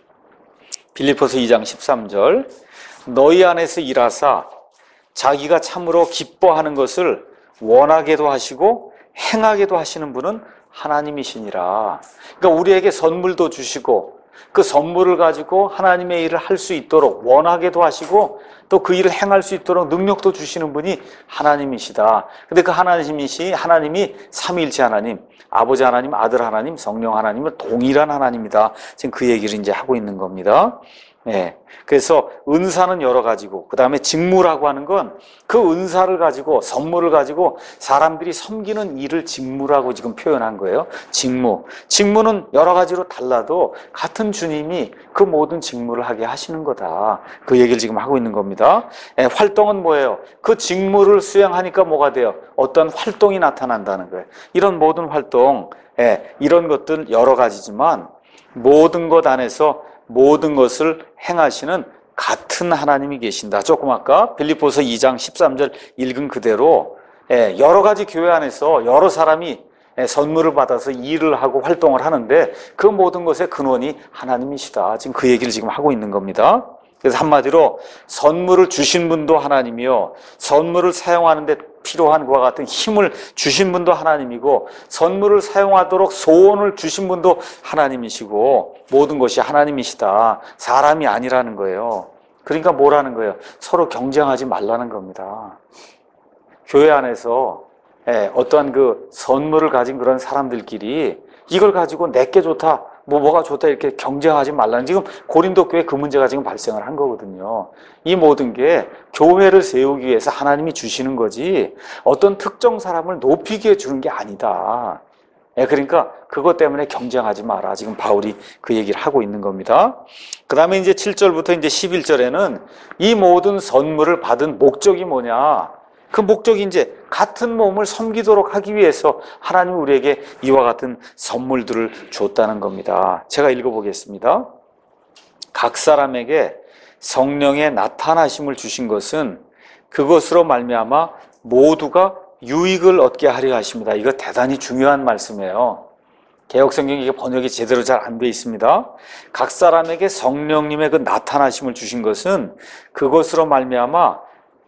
빌립보서 이 장 십삼 절. 너희 안에서 일하사 자기가 참으로 기뻐하는 것을 원하게도 하시고 행하게도 하시는 분은 하나님이시니라. 그러니까 우리에게 선물도 주시고 그 선물을 가지고 하나님의 일을 할 수 있도록 원하게도 하시고 또 그 일을 행할 수 있도록 능력도 주시는 분이 하나님이시다. 근데 그 하나님이시, 하나님이 삼위일체 하나님, 아버지 하나님, 아들 하나님, 성령 하나님은 동일한 하나님이다. 지금 그 얘기를 이제 하고 있는 겁니다. 예. 그래서 은사는 여러 가지고, 그 다음에 직무라고 하는 건 그 은사를 가지고, 선물을 가지고 사람들이 섬기는 일을 직무라고 지금 표현한 거예요. 직무. 직무는 여러 가지로 달라도 같은 주님이 그 모든 직무를 하게 하시는 거다. 그 얘기를 지금 하고 있는 겁니다. 예, 활동은 뭐예요? 그 직무를 수행하니까 뭐가 돼요? 어떤 활동이 나타난다는 거예요. 이런 모든 활동, 예, 이런 것들 여러 가지지만 모든 것 안에서 모든 것을 행하시는 같은 하나님이 계신다. 조금 아까 빌립보서 이 장 십삼 절 읽은 그대로 여러 가지 교회 안에서 여러 사람이 선물을 받아서 일을 하고 활동을 하는데 그 모든 것의 근원이 하나님이시다. 지금 그 얘기를 지금 하고 있는 겁니다. 그래서 한마디로 선물을 주신 분도 하나님이요, 선물을 사용하는 데 필요한 것과 같은 힘을 주신 분도 하나님이고 선물을 사용하도록 소원을 주신 분도 하나님이시고 모든 것이 하나님이시다. 사람이 아니라는 거예요. 그러니까 뭐라는 거예요? 서로 경쟁하지 말라는 겁니다. 교회 안에서 어떠한 그 선물을 가진 그런 사람들끼리 이걸 가지고 내게 좋다, 뭐 뭐가 좋다 이렇게 경쟁하지 말라는, 지금 고린도 교회 그 문제가 지금 발생을 한 거거든요. 이 모든 게 교회를 세우기 위해서 하나님이 주시는 거지 어떤 특정 사람을 높이기 위해 주는 게 아니다. 그러니까 그것 때문에 경쟁하지 마라. 지금 바울이 그 얘기를 하고 있는 겁니다. 그 다음에 이제 칠 절부터 이제 십일 절에는 이 모든 선물을 받은 목적이 뭐냐? 그 목적이 이제 같은 몸을 섬기도록 하기 위해서 하나님이 우리에게 이와 같은 선물들을 줬다는 겁니다. 제가 읽어보겠습니다. 각 사람에게 성령의 나타나심을 주신 것은 그것으로 말미암아 모두가 유익을 얻게 하려 하십니다. 이거 대단히 중요한 말씀이에요. 개역성경이 이게 번역이 제대로 잘 안 돼 있습니다. 각 사람에게 성령님의 그 나타나심을 주신 것은 그것으로 말미암아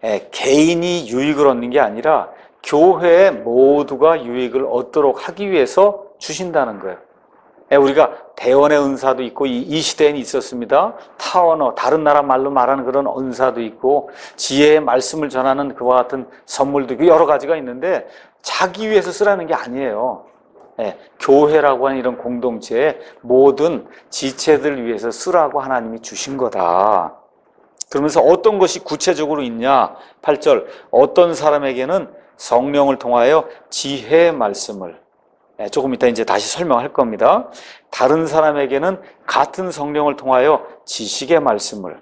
개인이 유익을 얻는 게 아니라 교회의 모두가 유익을 얻도록 하기 위해서 주신다는 거예요. 예, 우리가 대언의 은사도 있고 이, 이 시대에는 있었습니다. 타언어, 다른 나라 말로 말하는 그런 은사도 있고 지혜의 말씀을 전하는 그와 같은 선물도 있고 여러 가지가 있는데 자기 위해서 쓰라는 게 아니에요. 예, 교회라고 하는 이런 공동체의 모든 지체들 위해서 쓰라고 하나님이 주신 거다. 그러면서 어떤 것이 구체적으로 있냐? 팔 절, 어떤 사람에게는 성령을 통하여 지혜의 말씀을, 조금 이따 이제 다시 설명할 겁니다. 다른 사람에게는 같은 성령을 통하여 지식의 말씀을,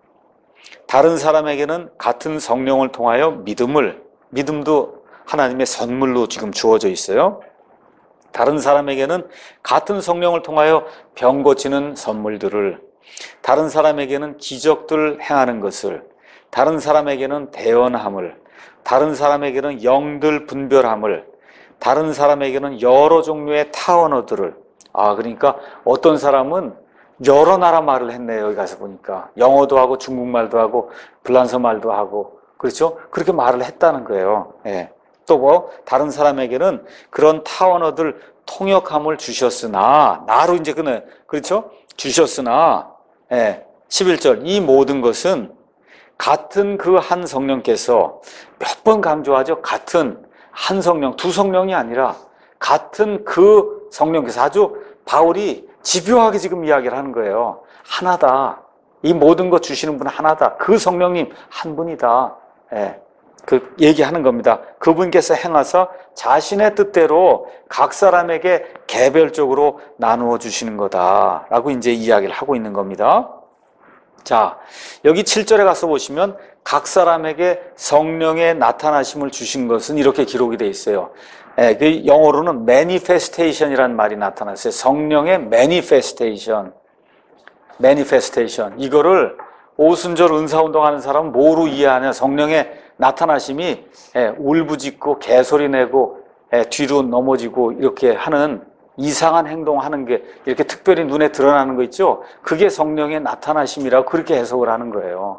다른 사람에게는 같은 성령을 통하여 믿음을, 믿음도 하나님의 선물로 지금 주어져 있어요. 다른 사람에게는 같은 성령을 통하여 병 고치는 선물들을, 다른 사람에게는 기적들 행하는 것을, 다른 사람에게는 대언함을, 다른 사람에게는 영들 분별함을, 다른 사람에게는 여러 종류의 타언어들을. 아, 그러니까 어떤 사람은 여러 나라 말을 했네요. 여기 가서 보니까 영어도 하고 중국말도 하고 불란서 말도 하고, 그렇죠? 그렇게 말을 했다는 거예요. 예. 또 뭐 다른 사람에게는 그런 타언어들 통역함을 주셨으나, 나로 이제 그는, 그렇죠? 주셨으나, 예. 십일 절, 이 모든 것은 같은 그 한 성령께서, 몇 번 강조하죠. 같은 한 성령, 두 성령이 아니라 같은 그 성령께서, 아주 바울이 집요하게 지금 이야기를 하는 거예요. 하나다. 이 모든 것 주시는 분은 하나다. 그 성령님 한 분이다. 예. 그 얘기하는 겁니다. 그분께서 행하사 자신의 뜻대로 각 사람에게 개별적으로 나누어 주시는 거다라고 이제 이야기를 하고 있는 겁니다. 자, 여기 칠 절에 가서 보시면 각 사람에게 성령의 나타나심을 주신 것은 이렇게 기록이 되어 있어요. 예, 그 영어로는 manifestation이라는 말이 나타났어요. 성령의 manifestation. manifestation. 이거를 오순절 은사운동하는 사람은 뭐로 이해하냐? 성령의 나타나심이 예, 울부짖고 개소리 내고 예, 뒤로 넘어지고 이렇게 하는 이상한 행동하는 게 이렇게 특별히 눈에 드러나는 거 있죠? 그게 성령의 나타나심이라고 그렇게 해석을 하는 거예요.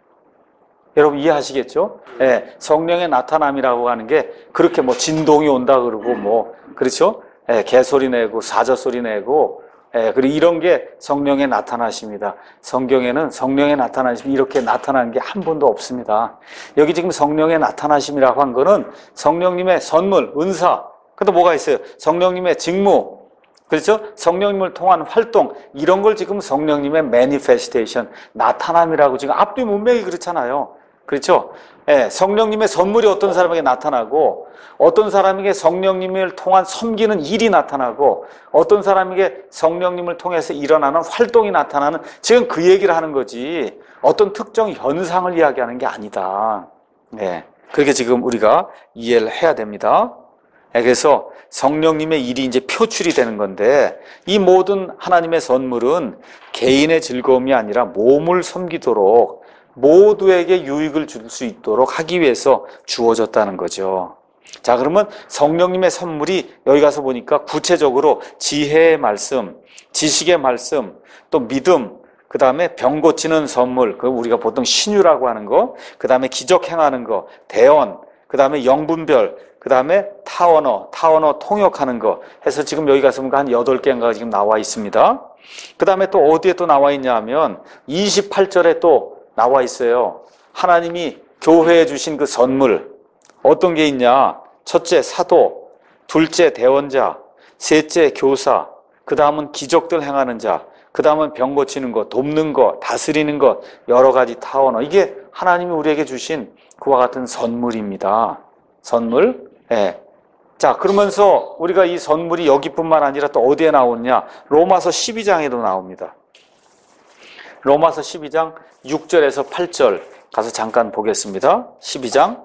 여러분 이해하시겠죠? 예, 성령의 나타남이라고 하는 게 그렇게 뭐 진동이 온다 그러고 뭐 그렇죠? 예, 개소리 내고 사자소리 내고 예, 그리고 이런 게 성령의 나타나심이다. 성경에는 성령의 나타나심이 이렇게 나타나는 게 한 번도 없습니다. 여기 지금 성령의 나타나심이라고 한 거는 성령님의 선물, 은사, 근데 뭐가 있어요? 성령님의 직무, 그렇죠? 성령님을 통한 활동, 이런 걸 지금 성령님의 manifestation, 나타남이라고 지금 앞뒤 문맥이 그렇잖아요. 그렇죠? 예, 성령님의 선물이 어떤 사람에게 나타나고, 어떤 사람에게 성령님을 통한 섬기는 일이 나타나고, 어떤 사람에게 성령님을 통해서 일어나는 활동이 나타나는, 지금 그 얘기를 하는 거지, 어떤 특정 현상을 이야기하는 게 아니다. 예, 그렇게 지금 우리가 이해를 해야 됩니다. 예, 그래서 성령님의 일이 이제 표출이 되는 건데, 이 모든 하나님의 선물은 개인의 즐거움이 아니라 몸을 섬기도록 모두에게 유익을 줄 수 있도록 하기 위해서 주어졌다는 거죠. 자, 그러면 성령님의 선물이 여기 가서 보니까 구체적으로 지혜의 말씀, 지식의 말씀, 또 믿음, 그 다음에 병 고치는 선물, 그 우리가 보통 신유라고 하는 거, 그 다음에 기적 행하는 거, 대언, 그 다음에 영분별, 그 다음에 타언어, 타언어 통역하는 거 해서 지금 여기 가서 보니까 한 여덟 개인가 지금 나와 있습니다. 그 다음에 또 어디에 또 나와 있냐 하면 이십팔 절에 또 나와 있어요. 하나님이 교회에 주신 그 선물 어떤 게 있냐? 첫째 사도, 둘째 대언자, 셋째 교사, 그 다음은 기적들 행하는 자, 그 다음은 병 고치는 거, 돕는 거, 다스리는 거, 여러 가지 타언어. 이게 하나님이 우리에게 주신 그와 같은 선물입니다. 선물. 예. 자, 그러면서 우리가 이 선물이 여기뿐만 아니라 또 어디에 나오느냐? 로마서 십이 장에도 나옵니다. 로마서 십이 장 육 절에서 팔 절 가서 잠깐 보겠습니다. 십이 장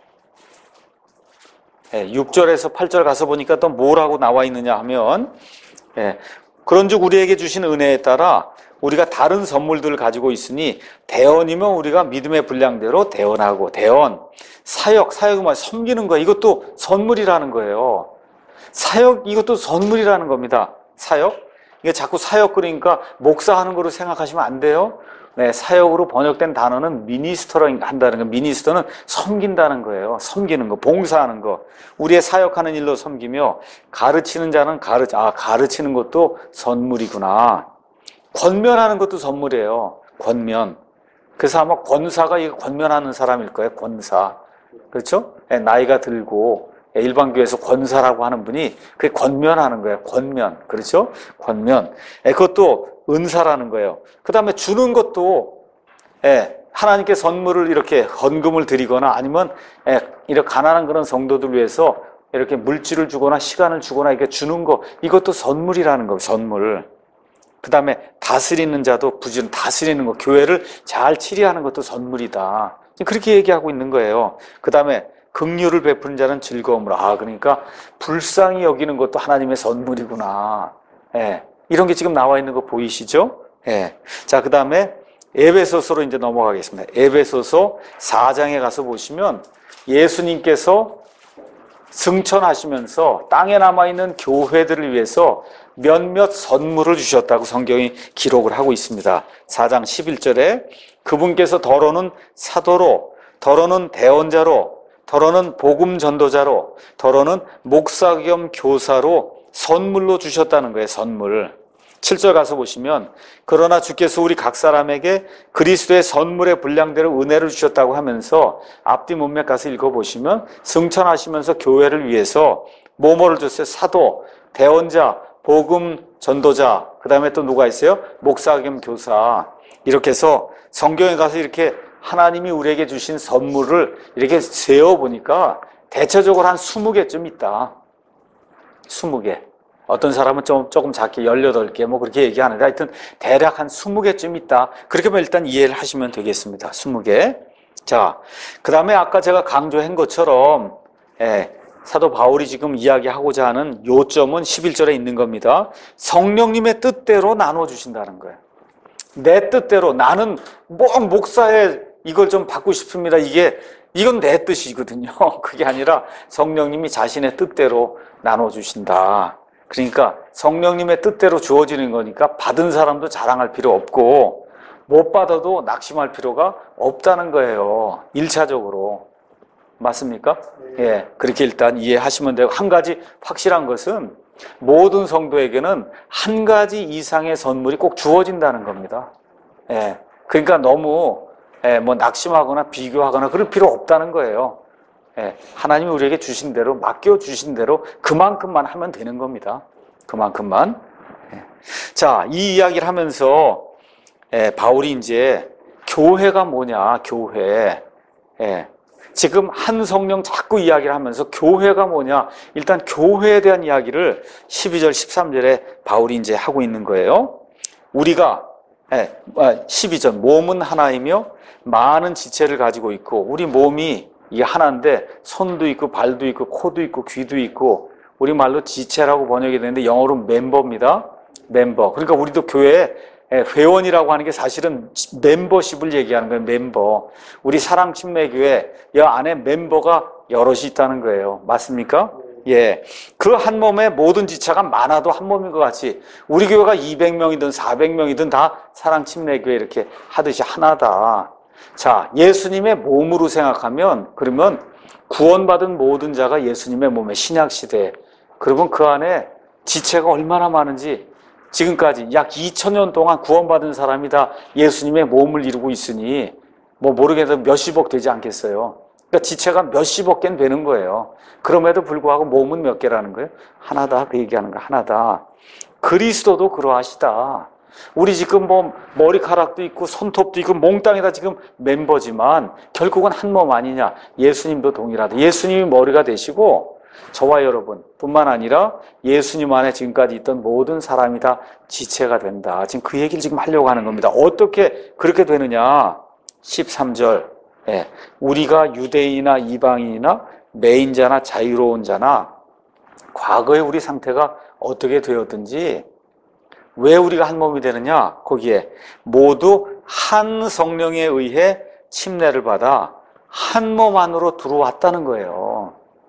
예, 육 절에서 팔 절 가서 보니까 또 뭐라고 나와 있느냐 하면 예, 그런즉 우리에게 주신 은혜에 따라 우리가 다른 선물들을 가지고 있으니 대언이면 우리가 믿음의 분량대로 대언하고, 대언, 사역, 사역은 섬기는 거, 이것도 선물이라는 거예요. 사역, 이것도 선물이라는 겁니다. 사역. 이게 자꾸 사역 그러니까 목사하는 거로 생각하시면 안 돼요. 네, 사역으로 번역된 단어는 미니스터로 한다는 거. 미니스터는 섬긴다는 거예요. 섬기는 거, 봉사하는 거. 우리의 사역하는 일로 섬기며 가르치는 자는 가르, 아, 가르치는 것도 선물이구나. 권면하는 것도 선물이에요. 권면. 그래서 아마 권사가 이거 권면하는 사람일 거예요. 권사. 그렇죠? 네, 나이가 들고 일반 교회에서 권사라고 하는 분이 그게 권면하는 거예요. 권면. 그렇죠? 권면. 네, 그것도 은사라는 거예요. 그 다음에 주는 것도 예, 하나님께 선물을 이렇게 헌금을 드리거나 아니면 예, 이렇게 가난한 그런 성도들 위해서 이렇게 물질을 주거나 시간을 주거나 이렇게 주는 거 이것도 선물이라는 거예요. 선물. 그 다음에 다스리는 자도 부지런 다스리는 거 교회를 잘 치리하는 것도 선물이다. 그렇게 얘기하고 있는 거예요. 그 다음에 긍휼을 베푸는 자는 즐거움으로 아 그러니까 불쌍히 여기는 것도 하나님의 선물이구나. 예. 이런 게 지금 나와 있는 거 보이시죠? 예. 자, 그 다음에 에베소서로 이제 넘어가겠습니다. 에베소서 사 장에 가서 보시면 예수님께서 승천하시면서 땅에 남아있는 교회들을 위해서 몇몇 선물을 주셨다고 성경이 기록을 하고 있습니다. 사 장 십일 절에 그분께서 더러는 사도로, 더러는 대언자로, 더러는 복음 전도자로, 더러는 목사 겸 교사로 선물로 주셨다는 거예요. 선물. 칠 절 가서 보시면 그러나 주께서 우리 각 사람에게 그리스도의 선물의 분량대로 은혜를 주셨다고 하면서 앞뒤 문맥 가서 읽어보시면 승천하시면서 교회를 위해서 뭐뭐를 줬어요? 사도, 대언자, 복음 전도자, 그 다음에 또 누가 있어요? 목사 겸 교사. 이렇게 해서 성경에 가서 이렇게 하나님이 우리에게 주신 선물을 이렇게 세어보니까 대체적으로 한 스무 개쯤 있다. 스무 개. 어떤 사람은 좀, 조금 작게 열여덟 개 뭐 그렇게 얘기하는데 하여튼 대략 한 스무 개쯤 있다. 그렇게 하면 일단 이해를 하시면 되겠습니다. 스무 개. 자, 그 다음에 아까 제가 강조한 것처럼 예, 사도 바울이 지금 이야기하고자 하는 요점은 십일 절에 있는 겁니다. 성령님의 뜻대로 나눠주신다는 거예요. 내 뜻대로 나는 뭐 목사에 이걸 좀 받고 싶습니다. 이게 이건 내 뜻이거든요. 그게 아니라 성령님이 자신의 뜻대로 나눠주신다. 그러니까 성령님의 뜻대로 주어지는 거니까 받은 사람도 자랑할 필요 없고 못 받아도 낙심할 필요가 없다는 거예요. 일차적으로. 맞습니까? 예, 그렇게 일단 이해하시면 되고 한 가지 확실한 것은 모든 성도에게는 한 가지 이상의 선물이 꼭 주어진다는 겁니다. 예, 그러니까 너무 예, 뭐 낙심하거나 비교하거나 그럴 필요 없다는 거예요. 예, 하나님이 우리에게 주신 대로 맡겨주신 대로 그만큼만 하면 되는 겁니다. 그만큼만. 예. 자, 이 이야기를 하면서 예, 바울이 이제 교회가 뭐냐, 교회. 예. 지금 한 성령 자꾸 이야기를 하면서 교회가 뭐냐, 일단 교회에 대한 이야기를 십이 절, 십삼 절에 바울이 이제 하고 있는 거예요. 우리가 예, 십이 절 몸은 하나이며 많은 지체를 가지고 있고 우리 몸이 이게 하나인데 손도 있고 발도 있고 코도 있고 귀도 있고 우리말로 지체라고 번역이 되는데 영어로 멤버입니다. 멤버. 그러니까 우리도 교회에 회원이라고 하는 게 사실은 멤버십을 얘기하는 거예요. 멤버. 우리 사랑침례교회 이 안에 멤버가 여럿이 있다는 거예요. 맞습니까? 예. 그 한 몸에 모든 지체가 많아도 한 몸인 것 같이 우리 교회가 이백 명이든 사백 명이든 다 사랑침례교회 이렇게 하듯이 하나다. 자, 예수님의 몸으로 생각하면 그러면 구원받은 모든 자가 예수님의 몸의 신약시대. 그러면 그 안에 지체가 얼마나 많은지 지금까지 약 이천 년 동안 구원받은 사람이 다 예수님의 몸을 이루고 있으니 뭐 모르겠어도 몇십억 되지 않겠어요. 그러니까 지체가 몇십억 개는 되는 거예요. 그럼에도 불구하고 몸은 몇 개라는 거예요? 하나다. 그 얘기하는 거 하나다. 그리스도도 그러하시다. 우리 지금 뭐 머리카락도 있고 손톱도 있고 몽땅이 다 지금 멤버지만 결국은 한 몸 아니냐. 예수님도 동일하다. 예수님이 머리가 되시고 저와 여러분 뿐만 아니라 예수님 안에 지금까지 있던 모든 사람이 다 지체가 된다. 지금 그 얘기를 지금 하려고 하는 겁니다. 어떻게 그렇게 되느냐. 십삼 절 예. 우리가 유대인이나 이방인이나 매인자나 자유로운 자나 과거의 우리 상태가 어떻게 되었든지 왜 우리가 한 몸이 되느냐? 거기에 모두 한 성령에 의해 침례를 받아 한 몸 안으로 들어왔다는 거예요.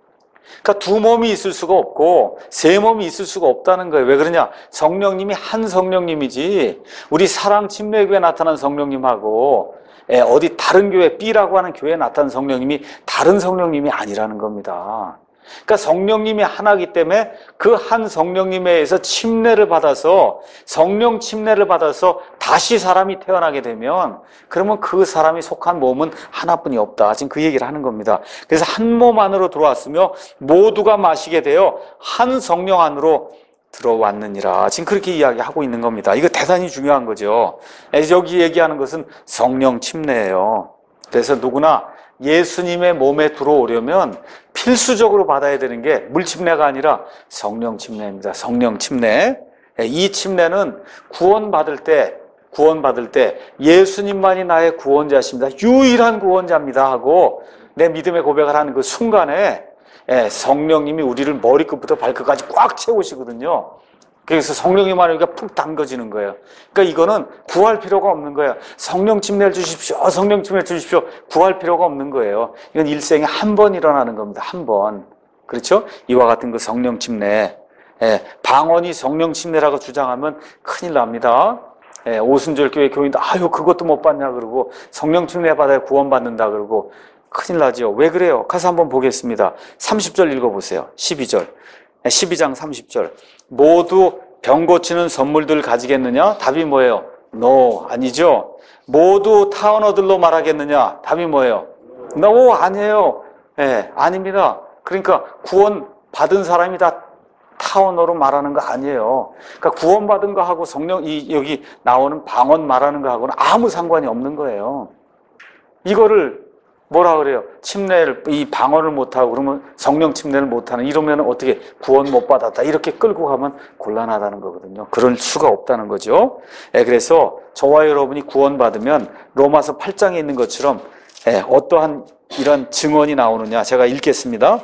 그러니까 두 몸이 있을 수가 없고 세 몸이 있을 수가 없다는 거예요. 왜 그러냐? 성령님이 한 성령님이지 우리 사랑 침례교회에 나타난 성령님하고 어디 다른 교회 B라고 하는 교회에 나타난 성령님이 다른 성령님이 아니라는 겁니다. 그러니까 성령님이 하나이기 때문에 그 한 성령님에 의해서 침례를 받아서 성령 침례를 받아서 다시 사람이 태어나게 되면 그러면 그 사람이 속한 몸은 하나뿐이 없다. 지금 그 얘기를 하는 겁니다. 그래서 한 몸 안으로 들어왔으며 모두가 마시게 되어 한 성령 안으로 들어왔느니라. 지금 그렇게 이야기하고 있는 겁니다. 이거 대단히 중요한 거죠. 여기 얘기하는 것은 성령 침례예요. 그래서 누구나 예수님의 몸에 들어오려면 필수적으로 받아야 되는 게 물침례가 아니라 성령 침례입니다. 성령 침례. 이 침례는 구원받을 때 구원받을 때 예수님만이 나의 구원자십니다. 유일한 구원자입니다 하고 내 믿음의 고백을 하는 그 순간에 성령님이 우리를 머리끝부터 발끝까지 꽉 채우시거든요. 그래서 성령님 안에 우리가 푹 담궈지는 거예요. 그러니까 이거는 구할 필요가 없는 거예요. 성령 침례를 주십시오. 성령 침례를 주십시오. 구할 필요가 없는 거예요. 이건 일생에 한 번 일어나는 겁니다. 한 번. 그렇죠? 이와 같은 그 성령 침례. 예, 방언이 성령 침례라고 주장하면 큰일 납니다. 예, 오순절 교회 교인도 아유 그것도 못 받냐 그러고 성령 침례 받아야 구원받는다 그러고 큰일 나죠. 왜 그래요? 가서 한번 보겠습니다. 삼십 절 읽어보세요. 십이 절. 십이 장 삼십 절. 모두 병 고치는 선물들 가지겠느냐? 답이 뭐예요? No, 아니죠. 모두 타 언어들로 말하겠느냐? 답이 뭐예요? No, 아니에요. 예, 아닙니다. 그러니까 구원 받은 사람이 다 타 언어로 말하는 거 아니에요. 그러니까 구원 받은 거 하고 성령 이 여기 나오는 방언 말하는 거 하고는 아무 상관이 없는 거예요. 이거를 뭐라 그래요? 침례를, 이 방언을 못하고 그러면 성령 침례를 못하는, 이러면 어떻게 구원 못 받았다. 이렇게 끌고 가면 곤란하다는 거거든요. 그럴 수가 없다는 거죠. 예, 그래서 저와 여러분이 구원받으면 로마서 팔 장에 있는 것처럼 예, 어떠한 이런 증언이 나오느냐. 제가 읽겠습니다.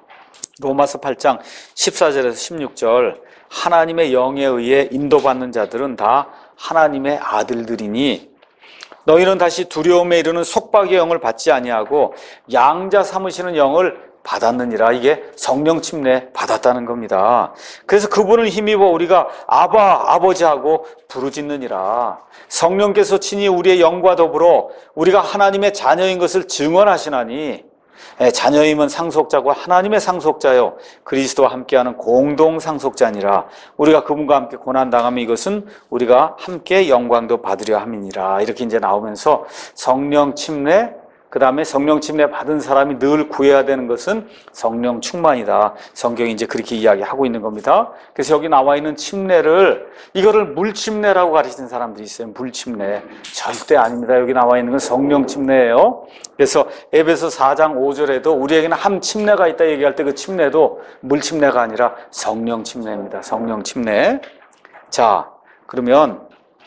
로마서 팔 장 십사 절에서 십육 절. 하나님의 영에 의해 인도받는 자들은 다 하나님의 아들들이니 너희는 다시 두려움에 이르는 속박의 영을 받지 아니하고 양자 삼으시는 영을 받았느니라. 이게 성령 침례 받았다는 겁니다. 그래서 그분을 힘입어 우리가 아바 아버지하고 부르짖느니라. 성령께서 친히 우리의 영과 더불어 우리가 하나님의 자녀인 것을 증언하시나니 자녀임은 상속자고 하나님의 상속자요 그리스도와 함께하는 공동 상속자니라. 우리가 그분과 함께 고난당하면 이것은 우리가 함께 영광도 받으려 함이니라. 이렇게 이제 나오면서 성령 침례, 그 다음에 성령 침례 받은 사람이 늘 구해야 되는 것은 성령 충만이다. 성경이 이제 그렇게 이야기하고 있는 겁니다. 그래서 여기 나와 있는 침례를, 이거를 물침례라고 가르치는 사람들이 있어요. 물침례. 절대 아닙니다. 여기 나와 있는 건 성령 침례예요. 그래서 에베소 사 장 오 절에도 우리에게는 한 침례가 있다 얘기할 때 그 침례도 물침례가 아니라 성령 침례입니다. 성령 침례. 자, 그러면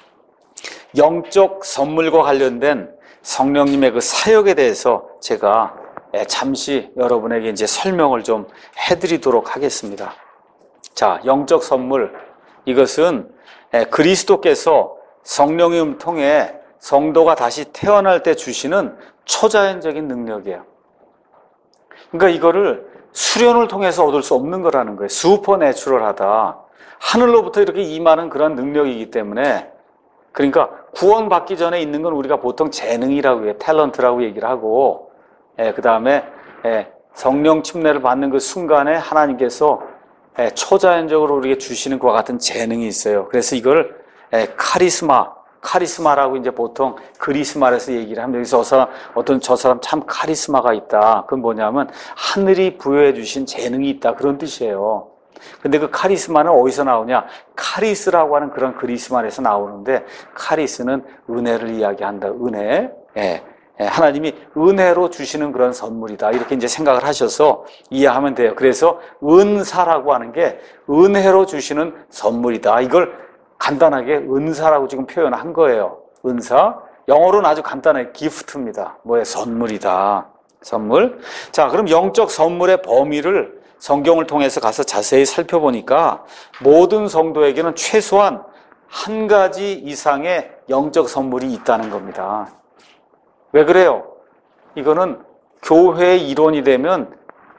영적 선물과 관련된 성령님의 그 사역에 대해서 제가 잠시 여러분에게 이제 설명을 좀 해드리도록 하겠습니다. 자, 영적 선물. 이것은 그리스도께서 성령님을 통해 성도가 다시 태어날 때 주시는 초자연적인 능력이에요. 그러니까 이거를 수련을 통해서 얻을 수 없는 거라는 거예요. 슈퍼내추럴하다. 하늘로부터 이렇게 임하는 그런 능력이기 때문에, 그러니까 구원받기 전에 있는 건 우리가 보통 재능이라고 해요. 탤런트라고 얘기를 하고, 예, 그 다음에 예, 성령 침례를 받는 그 순간에 하나님께서 예, 초자연적으로 우리에게 주시는 것과 같은 재능이 있어요. 그래서 이걸 예, 카리스마, 카리스마라고 이제 보통 그리스말에서 얘기를 합니다. 그래서 저 사람, 어떤 저 사람 참 카리스마가 있다. 그건 뭐냐면 하늘이 부여해 주신 재능이 있다. 그런 뜻이에요. 근데 그 카리스마는 어디서 나오냐? 카리스라고 하는 그런 그리스말에서 나오는데, 카리스는 은혜를 이야기한다. 은혜. 예. 예. 하나님이 은혜로 주시는 그런 선물이다. 이렇게 이제 생각을 하셔서 이해하면 돼요. 그래서 은사라고 하는 게 은혜로 주시는 선물이다. 이걸 간단하게 은사라고 지금 표현한 거예요. 은사. 영어로는 아주 간단하게 기프트입니다. 뭐예요? 선물이다. 선물. 자, 그럼 영적 선물의 범위를 성경을 통해서 가서 자세히 살펴보니까 모든 성도에게는 최소한 한 가지 이상의 영적 선물이 있다는 겁니다. 왜 그래요? 이거는 교회의 이론이 되면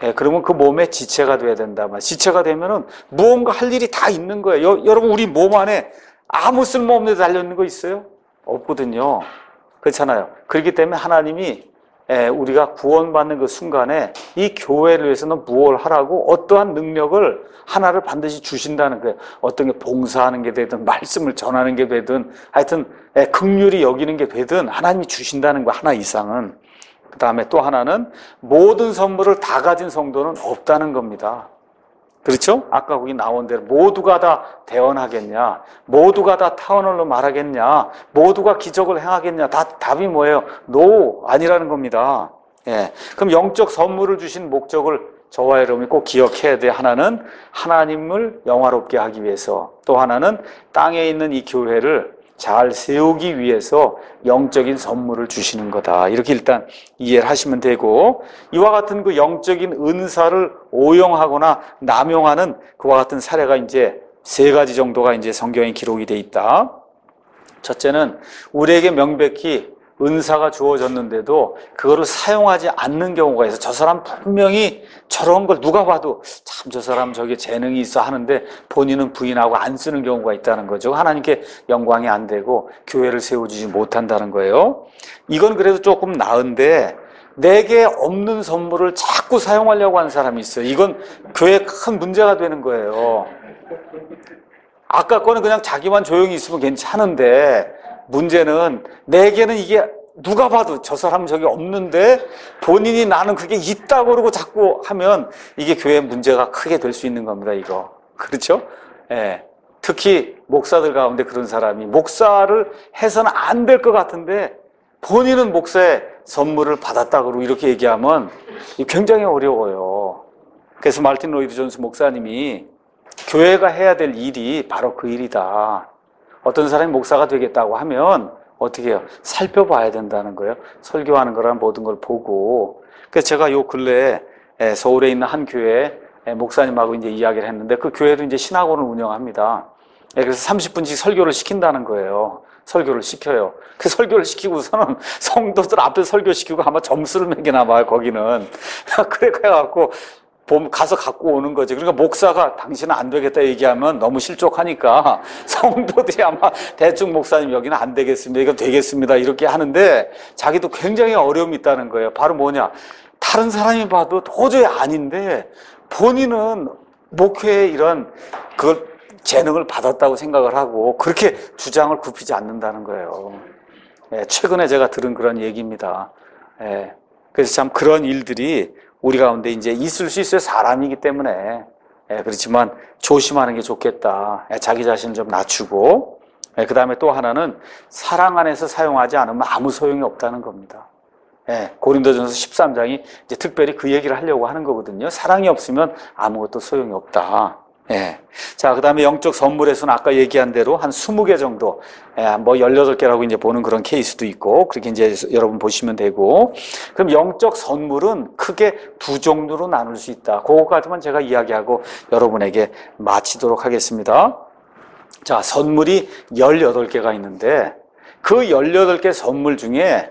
예, 그러면 그 몸의 지체가 돼야 된다. 지체가 되면은 무언가 할 일이 다 있는 거예요. 여, 여러분, 우리 몸 안에 아무 쓸모없는 데 달려있는 거 있어요? 없거든요. 그렇잖아요. 그렇기 때문에 하나님이 예, 우리가 구원받는 그 순간에 이 교회를 위해서는 무엇을 하라고 어떠한 능력을 하나를 반드시 주신다는 거예요. 어떤 게 봉사하는 게 되든 말씀을 전하는 게 되든 하여튼 예, 긍휼히 여기는 게 되든 하나님이 주신다는 거 하나 이상은. 그 다음에 또 하나는 모든 선물을 다 가진 성도는 없다는 겁니다. 그렇죠? 아까 거기 나온 대로 모두가 다 대언하겠냐, 모두가 다 타언으로 말하겠냐, 모두가 기적을 행하겠냐, 다 답이 뭐예요? 노, 아니라는 겁니다. 예. 그럼 영적 선물을 주신 목적을 저와 여러분이 꼭 기억해야 돼요. 하나는 하나님을 영화롭게 하기 위해서, 또 하나는 땅에 있는 이 교회를 잘 세우기 위해서 영적인 선물을 주시는 거다. 이렇게 일단 이해를 하시면 되고, 이와 같은 그 영적인 은사를 오용하거나 남용하는 그와 같은 사례가 이제 세 가지 정도가 이제 성경에 기록이 돼 있다. 첫째는 우리에게 명백히 은사가 주어졌는데도 그거를 사용하지 않는 경우가 있어. 저 사람 분명히 저런 걸 누가 봐도 참 저 사람 저게 재능이 있어 하는데 본인은 부인하고 안 쓰는 경우가 있다는 거죠. 하나님께 영광이 안 되고 교회를 세워주지 못한다는 거예요. 이건 그래도 조금 나은데 내게 없는 선물을 자꾸 사용하려고 하는 사람이 있어요. 이건 교회에 큰 문제가 되는 거예요. 아까 거는 그냥 자기만 조용히 있으면 괜찮은데 문제는 내게는 이게 누가 봐도 저 사람은 저게 없는데 본인이 나는 그게 있다고 그러고 자꾸 하면 이게 교회 문제가 크게 될 수 있는 겁니다. 이거 그렇죠? 예. 특히 목사들 가운데 그런 사람이 목사를 해서는 안 될 것 같은데 본인은 목사의 선물을 받았다고 그러고 이렇게 얘기하면 굉장히 어려워요. 그래서 마르틴 로이드 존스 목사님이 교회가 해야 될 일이 바로 그 일이다. 어떤 사람이 목사가 되겠다고 하면 어떻게 해요? 살펴봐야 된다는 거예요. 설교하는 거랑 모든 걸 보고. 그래서 제가 요 근래에 서울에 있는 한 교회 목사님하고 이제 이야기를 했는데 그 교회도 이제 신학원을 운영합니다. 그래서 삼십 분씩 설교를 시킨다는 거예요. 설교를 시켜요. 그 설교를 시키고서는 성도들 앞에 설교시키고 아마 점수를 매기나 봐요, 거기는. 그래갖고 가서 갖고 오는 거지. 그러니까 목사가 당신은 안 되겠다 얘기하면 너무 실족하니까 성도들이 아마 대충 목사님 여기는 안 되겠습니다. 이거 되겠습니다. 이렇게 하는데 자기도 굉장히 어려움이 있다는 거예요. 바로 뭐냐. 다른 사람이 봐도 도저히 아닌데 본인은 목회에 이런 그걸 재능을 받았다고 생각을 하고 그렇게 주장을 굽히지 않는다는 거예요. 예, 최근에 제가 들은 그런 얘기입니다. 예, 그래서 참 그런 일들이 우리 가운데 이제 있을 수 있어요. 사람이기 때문에. 예, 그렇지만 조심하는 게 좋겠다. 예, 자기 자신을 좀 낮추고. 예, 그 다음에 또 하나는 사랑 안에서 사용하지 않으면 아무 소용이 없다는 겁니다. 예, 고린도전서 십삼 장이 이제 특별히 그 얘기를 하려고 하는 거거든요. 사랑이 없으면 아무것도 소용이 없다. 예. 자, 그 다음에 영적 선물에서는 아까 얘기한 대로 한 스무 개 정도, 예, 뭐 열여덟 개라고 이제 보는 그런 케이스도 있고, 그렇게 이제 여러분 보시면 되고, 그럼 영적 선물은 크게 두 종류로 나눌 수 있다. 그거까지만 제가 이야기하고 여러분에게 마치도록 하겠습니다. 자, 선물이 열여덟 개가 있는데, 그 열여덟 개 선물 중에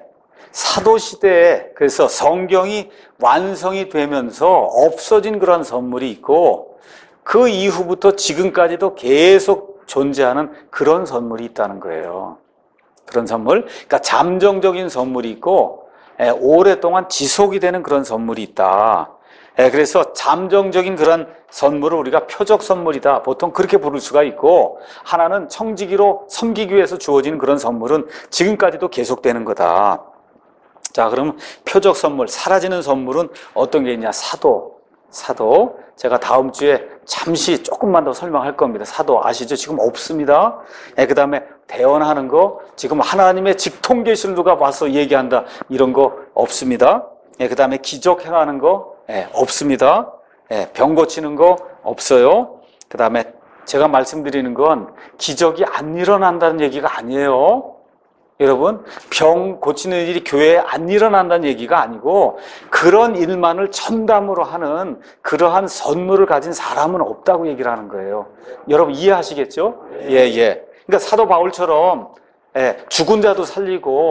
사도시대에 그래서 성경이 완성이 되면서 없어진 그런 선물이 있고, 그 이후부터 지금까지도 계속 존재하는 그런 선물이 있다는 거예요. 그런 선물. 그러니까 잠정적인 선물이 있고, 예, 오랫동안 지속이 되는 그런 선물이 있다. 예, 그래서 잠정적인 그런 선물을 우리가 표적 선물이다. 보통 그렇게 부를 수가 있고, 하나는 청지기로 섬기기 위해서 주어진 그런 선물은 지금까지도 계속되는 거다. 자, 그러면 표적 선물, 사라지는 선물은 어떤 게 있냐? 사도. 사도. 제가 다음 주에 잠시 조금만 더 설명할 겁니다. 사도 아시죠? 지금 없습니다. 예, 그 다음에 대언하는 거, 지금 하나님의 직통계시를 누가 봐서 얘기한다. 이런 거 없습니다. 예, 그 다음에 기적 행하는 거, 예, 없습니다. 예, 병 고치는 거 없어요. 그 다음에 제가 말씀드리는 건 기적이 안 일어난다는 얘기가 아니에요. 여러분, 병 고치는 일이 교회에 안 일어난다는 얘기가 아니고 그런 일만을 첨담으로 하는 그러한 선물을 가진 사람은 없다고 얘기를 하는 거예요. 여러분 이해하시겠죠? 예, 예. 그러니까 사도 바울처럼 예, 죽은 자도 살리고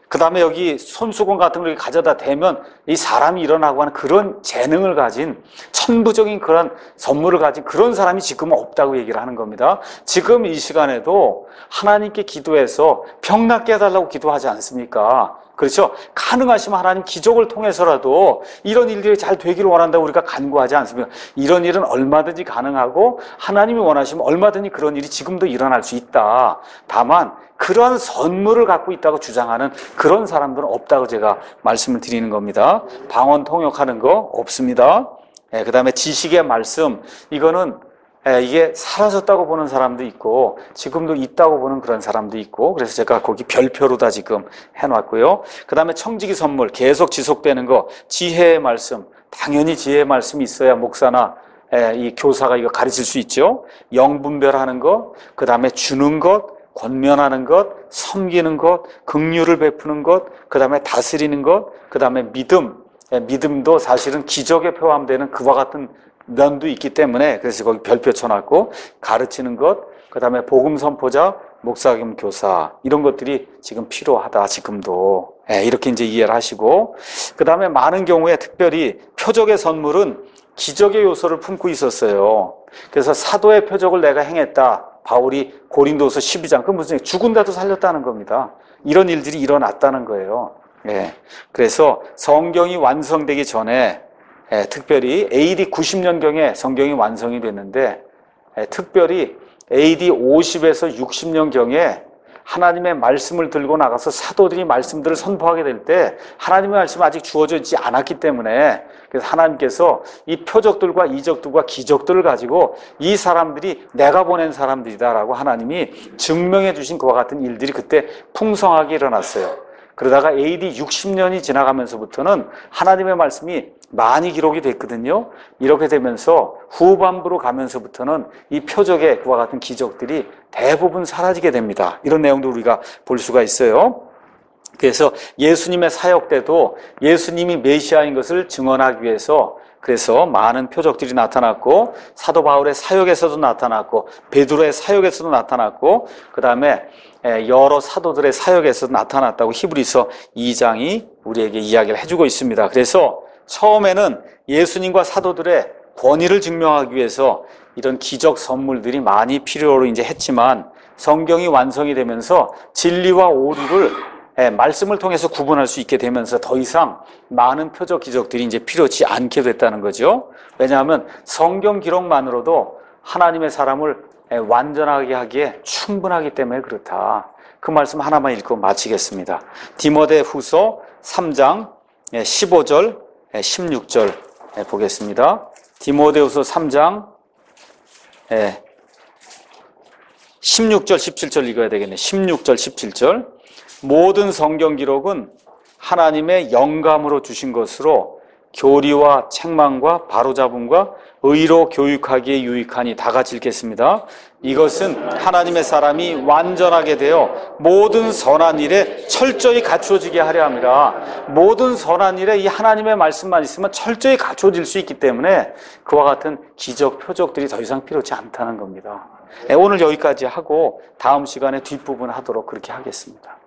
그 다음에 여기 손수건 같은 걸 가져다 대면 이 사람이 일어나고 하는 그런 재능을 가진 천부적인 그런 선물을 가진 그런 사람이 지금은 없다고 얘기를 하는 겁니다. 지금 이 시간에도 하나님께 기도해서 병 낫게 해달라고 기도하지 않습니까? 그렇죠? 가능하시면 하나님 기적을 통해서라도 이런 일들이 잘 되기를 원한다고 우리가 간구하지 않습니까? 이런 일은 얼마든지 가능하고 하나님이 원하시면 얼마든지 그런 일이 지금도 일어날 수 있다. 다만 그러한 선물을 갖고 있다고 주장하는 그런 사람들은 없다고 제가 말씀을 드리는 겁니다. 방언 통역하는 거 없습니다. 예, 그 다음에 지식의 말씀, 이거는 예, 이게 사라졌다고 보는 사람도 있고 지금도 있다고 보는 그런 사람도 있고, 그래서 제가 거기 별표로 다 지금 해놨고요. 그 다음에 청지기 선물, 계속 지속되는 거, 지혜의 말씀, 당연히 지혜의 말씀이 있어야 목사나 예, 이 교사가 이거 가르칠 수 있죠. 영분별하는 거, 그 다음에 주는 것, 권면하는 것, 섬기는 것, 긍휼을 베푸는 것, 그 다음에 다스리는 것, 그 다음에 믿음, 예, 믿음도 사실은 기적에 포함되는 그와 같은 면도 있기 때문에 그래서 거기 별표 쳐놨고, 가르치는 것, 그 다음에 복음 선포자, 목사 겸 교사, 이런 것들이 지금 필요하다. 지금도 예, 이렇게 이제 이해를 하시고, 그 다음에 많은 경우에 특별히 표적의 선물은 기적의 요소를 품고 있었어요. 그래서 사도의 표적을 내가 행했다. 바울이 고린도서 십이 장, 그 무슨 죽은데도 살렸다는 겁니다. 이런 일들이 일어났다는 거예요. 예. 그래서 성경이 완성되기 전에 예, 특별히 에이디 구십 년경에 성경이 완성이 됐는데 예, 특별히 에이디 오십에서 육십 년경에 하나님의 말씀을 들고 나가서 사도들이 말씀들을 선포하게 될 때 하나님의 말씀이 아직 주어져 있지 않았기 때문에, 그래서 하나님께서 이 표적들과 이적들과 기적들을 가지고 이 사람들이 내가 보낸 사람들이다라고 하나님이 증명해 주신 그와 같은 일들이 그때 풍성하게 일어났어요. 그러다가 에이디 육십 년이 지나가면서부터는 하나님의 말씀이 많이 기록이 됐거든요. 이렇게 되면서 후반부로 가면서부터는 이 표적의 그와 같은 기적들이 대부분 사라지게 됩니다. 이런 내용도 우리가 볼 수가 있어요. 그래서 예수님의 사역 때도 예수님이 메시아인 것을 증언하기 위해서 그래서 많은 표적들이 나타났고, 사도 바울의 사역에서도 나타났고, 베드로의 사역에서도 나타났고, 그 다음에 여러 사도들의 사역에서도 나타났다고 히브리서 이 장이 우리에게 이야기를 해주고 있습니다. 그래서 처음에는 예수님과 사도들의 권위를 증명하기 위해서 이런 기적 선물들이 많이 필요로 이제 했지만, 성경이 완성이 되면서 진리와 오류를 예, 말씀을 통해서 구분할 수 있게 되면서 더 이상 많은 표적 기적들이 이제 필요치 않게 됐다는 거죠. 왜냐하면 성경 기록만으로도 하나님의 사람을 예, 완전하게 하기에 충분하기 때문에 그렇다. 그 말씀 하나만 읽고 마치겠습니다. 디모데 후서 삼 장 예, 십오 절, 예, 십육 절 예, 보겠습니다. 디모데 후서 삼 장 예, 십육 절, 십칠 절 읽어야 되겠네. 십육 절, 십칠 절. 모든 성경 기록은 하나님의 영감으로 주신 것으로 교리와 책망과 바로잡음과 의로 교육하기에 유익하니, 다 같이 읽겠습니다. 이것은 하나님의 사람이 완전하게 되어 모든 선한 일에 철저히 갖추어지게 하려 함이라. 모든 선한 일에 이 하나님의 말씀만 있으면 철저히 갖추어질 수 있기 때문에 그와 같은 기적, 표적들이 더 이상 필요치 않다는 겁니다. 오늘 여기까지 하고 다음 시간에 뒷부분 하도록 그렇게 하겠습니다.